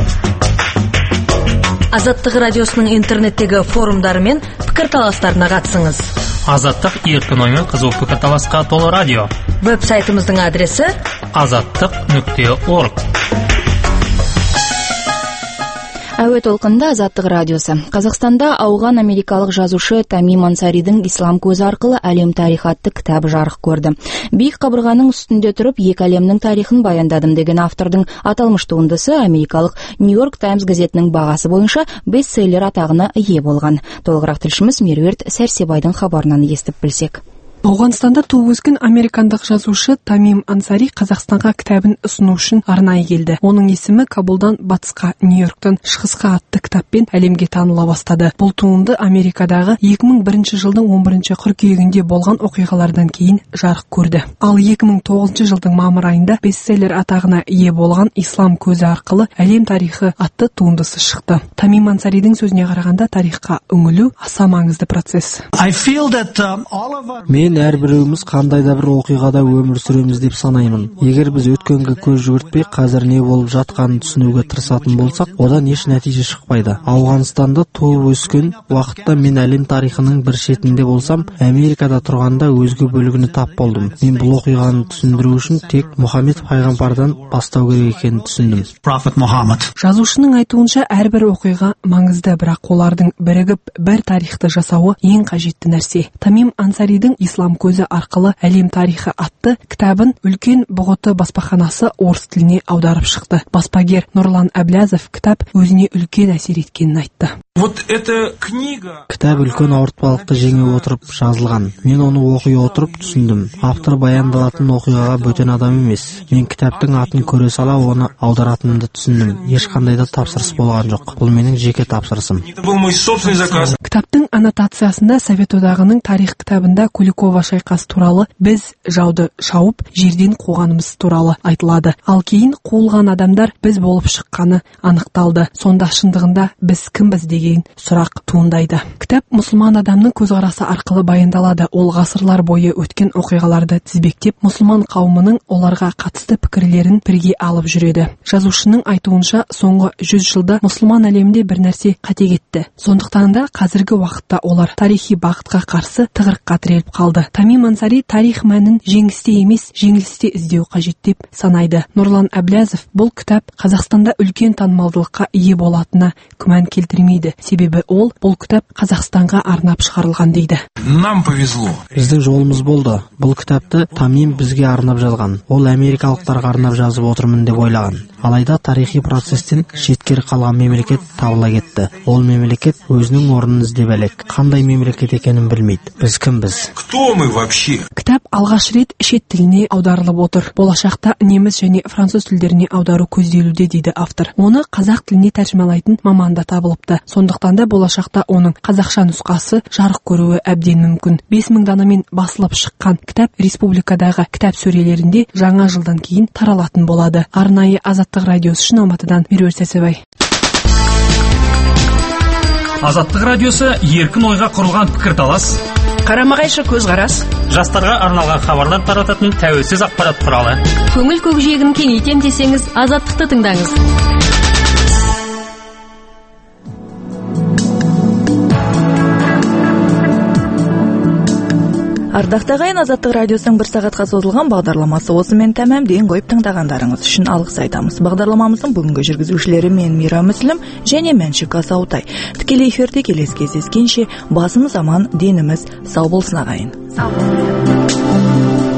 Азаттық радиосының интернеттегі форумдары мен пікірталастарына қатысыңыз. Азаттық еркін оймен қызу пікірталасқа толы радио. Веб-сайтымыздың адресі азаттық нүкте орг. Әуе толқында Азаттық радиосы. Қазақстанда ауған америкалық жазушы Тамим Ансаридің «Ислам көзі» арқылы әлем тарихы атты кітабы жарық көрді. Биік қабырғаның үстінде тұрып, екі әлемнің тарихын баяндадым деген автордың аталмыш туындысы америкалық Нью-Йорк Таймс газетінің бағасы бойынша бестселлер атағына ие болған. Толығырақ тілшіміз Меруерт Сәрсебайдың хабарынан естіп білсек. Ауғанстанда туып өскен американдық жазушы Тамим Ансари Қазақстанға кітабын ұсыну үшін арнайы келді. Оның есімі Кабулдан батысқа, Нью-Йорктан шығысқа атты кітаппен әлемге таныла бастады. Бұл туынды Америкадағы екі мың бірінші жылдың он бірінші қыркүйегінде болған оқиғалардан кейін жарық көрді. Ал екі мың тоғызыншы жылдың мамыр айында бестселлер атағына ие болған «Ислам көзі» арқылы әлем тарихы атты туындысы шықты. Тамим Ансаридің сөзіне қарағанда тарихқа үңілу аса маңызды процесс. Мен мен әрбіреуіміз қандай да бір оқиғада өмір сүреміз деп санаймын. Егер біз өткенге көз жүгіртпей қазір не болып жатқанын түсінуге тырысатын болсақ, одан еш нәтиже шықпайды. Ауғанстанда туып өскен уақытта мен әлем тарихының бір шетінде болсам, Америкада тұрғанда өзге бөлігіне тап болдым. Мен бұл оқиғаны түсіндіру үшін тек Мұхаммед пайғамбардан бастау керек екенін түсіндім. Жазушының айтуынша әрбір оқиға маңызды, бірақ олардың бірігіп бір тарихты жасауы ең қажетті нәрсе. Тамим Ансаридің «Ислам көзі арқылы әлем тарихы» атты кітабын үлкен бұғыты баспаханасы орыс тіліне аударып шықты. Баспагер Нұрлан Әблязов кітап өзіне үлкен әсер еткенін айтты. Вот эта книга... Кітап үлкен ауыртпалықты жеңе отырып жазылған. Мен оны оқи отырып түсіндім. Автор баяндалатын оқиғаға бөтен адам емес. Мен кітаптың атын көре сала оны аударатынымды түсіндім. Ешқандай да тапсырыс болған жоқ. Бұл менің жеке тапсырысым. Кітаптың аннотациясында Совет одағының тарих кітабында Куликова шайқас туралы, біз жауды шауып жерден қуғанымыз туралы айтылады. Ал кейін қуылған адамдар біз болып шыққаны анықталды. Сонда шындығында біз кімбіз деген сұрақ туындайды. Кітап мұсылман адамның көзқарасы арқылы баяндалады. Ол ғасырлар бойы өткен оқиғаларды тізбектеп, мұсылман қауымының оларға қатысты пікірлерін бірге алып жүреді. Жазушының айтуынша, соңғы жүз жылда мұсылман әлемінде бір нәрсе қате кетті. Сондықтан да қазіргі уақытта олар тарихи бағытқа қарсы тығырыққа тіреліп қалды. Тамим Ансари тарих мәнін жеңісте емес, жеңілісте іздеу қажет деп санайды. Нұрлан Әблязов бұл кітап Қазақстанда үлкен танымалдылыққа ие болатынына күмән келтірмейді. Себебі ол бұл кітап Қазақстанға арнап шығарылған дейді. Нам повезло. Біздің жолымыз болды. Бұл кітапты Тамим бізге арнап жазған. Ол америкалықтарға арнап жазып отырмын деп ойлаған. Алайда тарихи процестен шеткері қалған мемлекет табыла кетті. Ол мемлекет өзінің орнын іздеп әлек. Қандай мемлекет екенін білмейді. Біз кімбіз? Кто мы вообще? Кітап алғаш рет шет тіліне аударылып отыр. Болашақта неміс және француз тілдеріне аудару көзделуде дейді автор. Оны қазақ тіліне тәржімалайтын маман да табылыпты. Сондықтан да болашақта оның қазақша нұсқасы жарық көруі әбден мүмкін. бес мың данамен басылып шыққан кітап республикадағы кітап сөрелерінде жаңа жылдан кейін таралатын болады. Арнайы Азаттық радиосы үшін Алматыдан Меруерт Сәсебай. Азаттық радиосы еркін ойға құрылған пікірталас, қарама-қайшы көзқарас, жастарға арналған хабарлар тарататын тәуелсіз ақпарат құралы. Көңіл көкжиегін кеңейтем десеңіз, Азаттықты тыңдаңыз. Ардақты ағайын, Азаттық радиосының бір сағатқа созылған бағдарламасы осымен тәмам. Дейін қойып тыңдағандарыңыз үшін алғыс айтамыз. Бағдарламамыздың бүгінгі жүргізушілері мен Мира Мүсілім және Мәншік Асаутай. Тікелей эфирде келесі кездескенше басымыз аман, деніміз сау болсын ағайын. Сау болсын.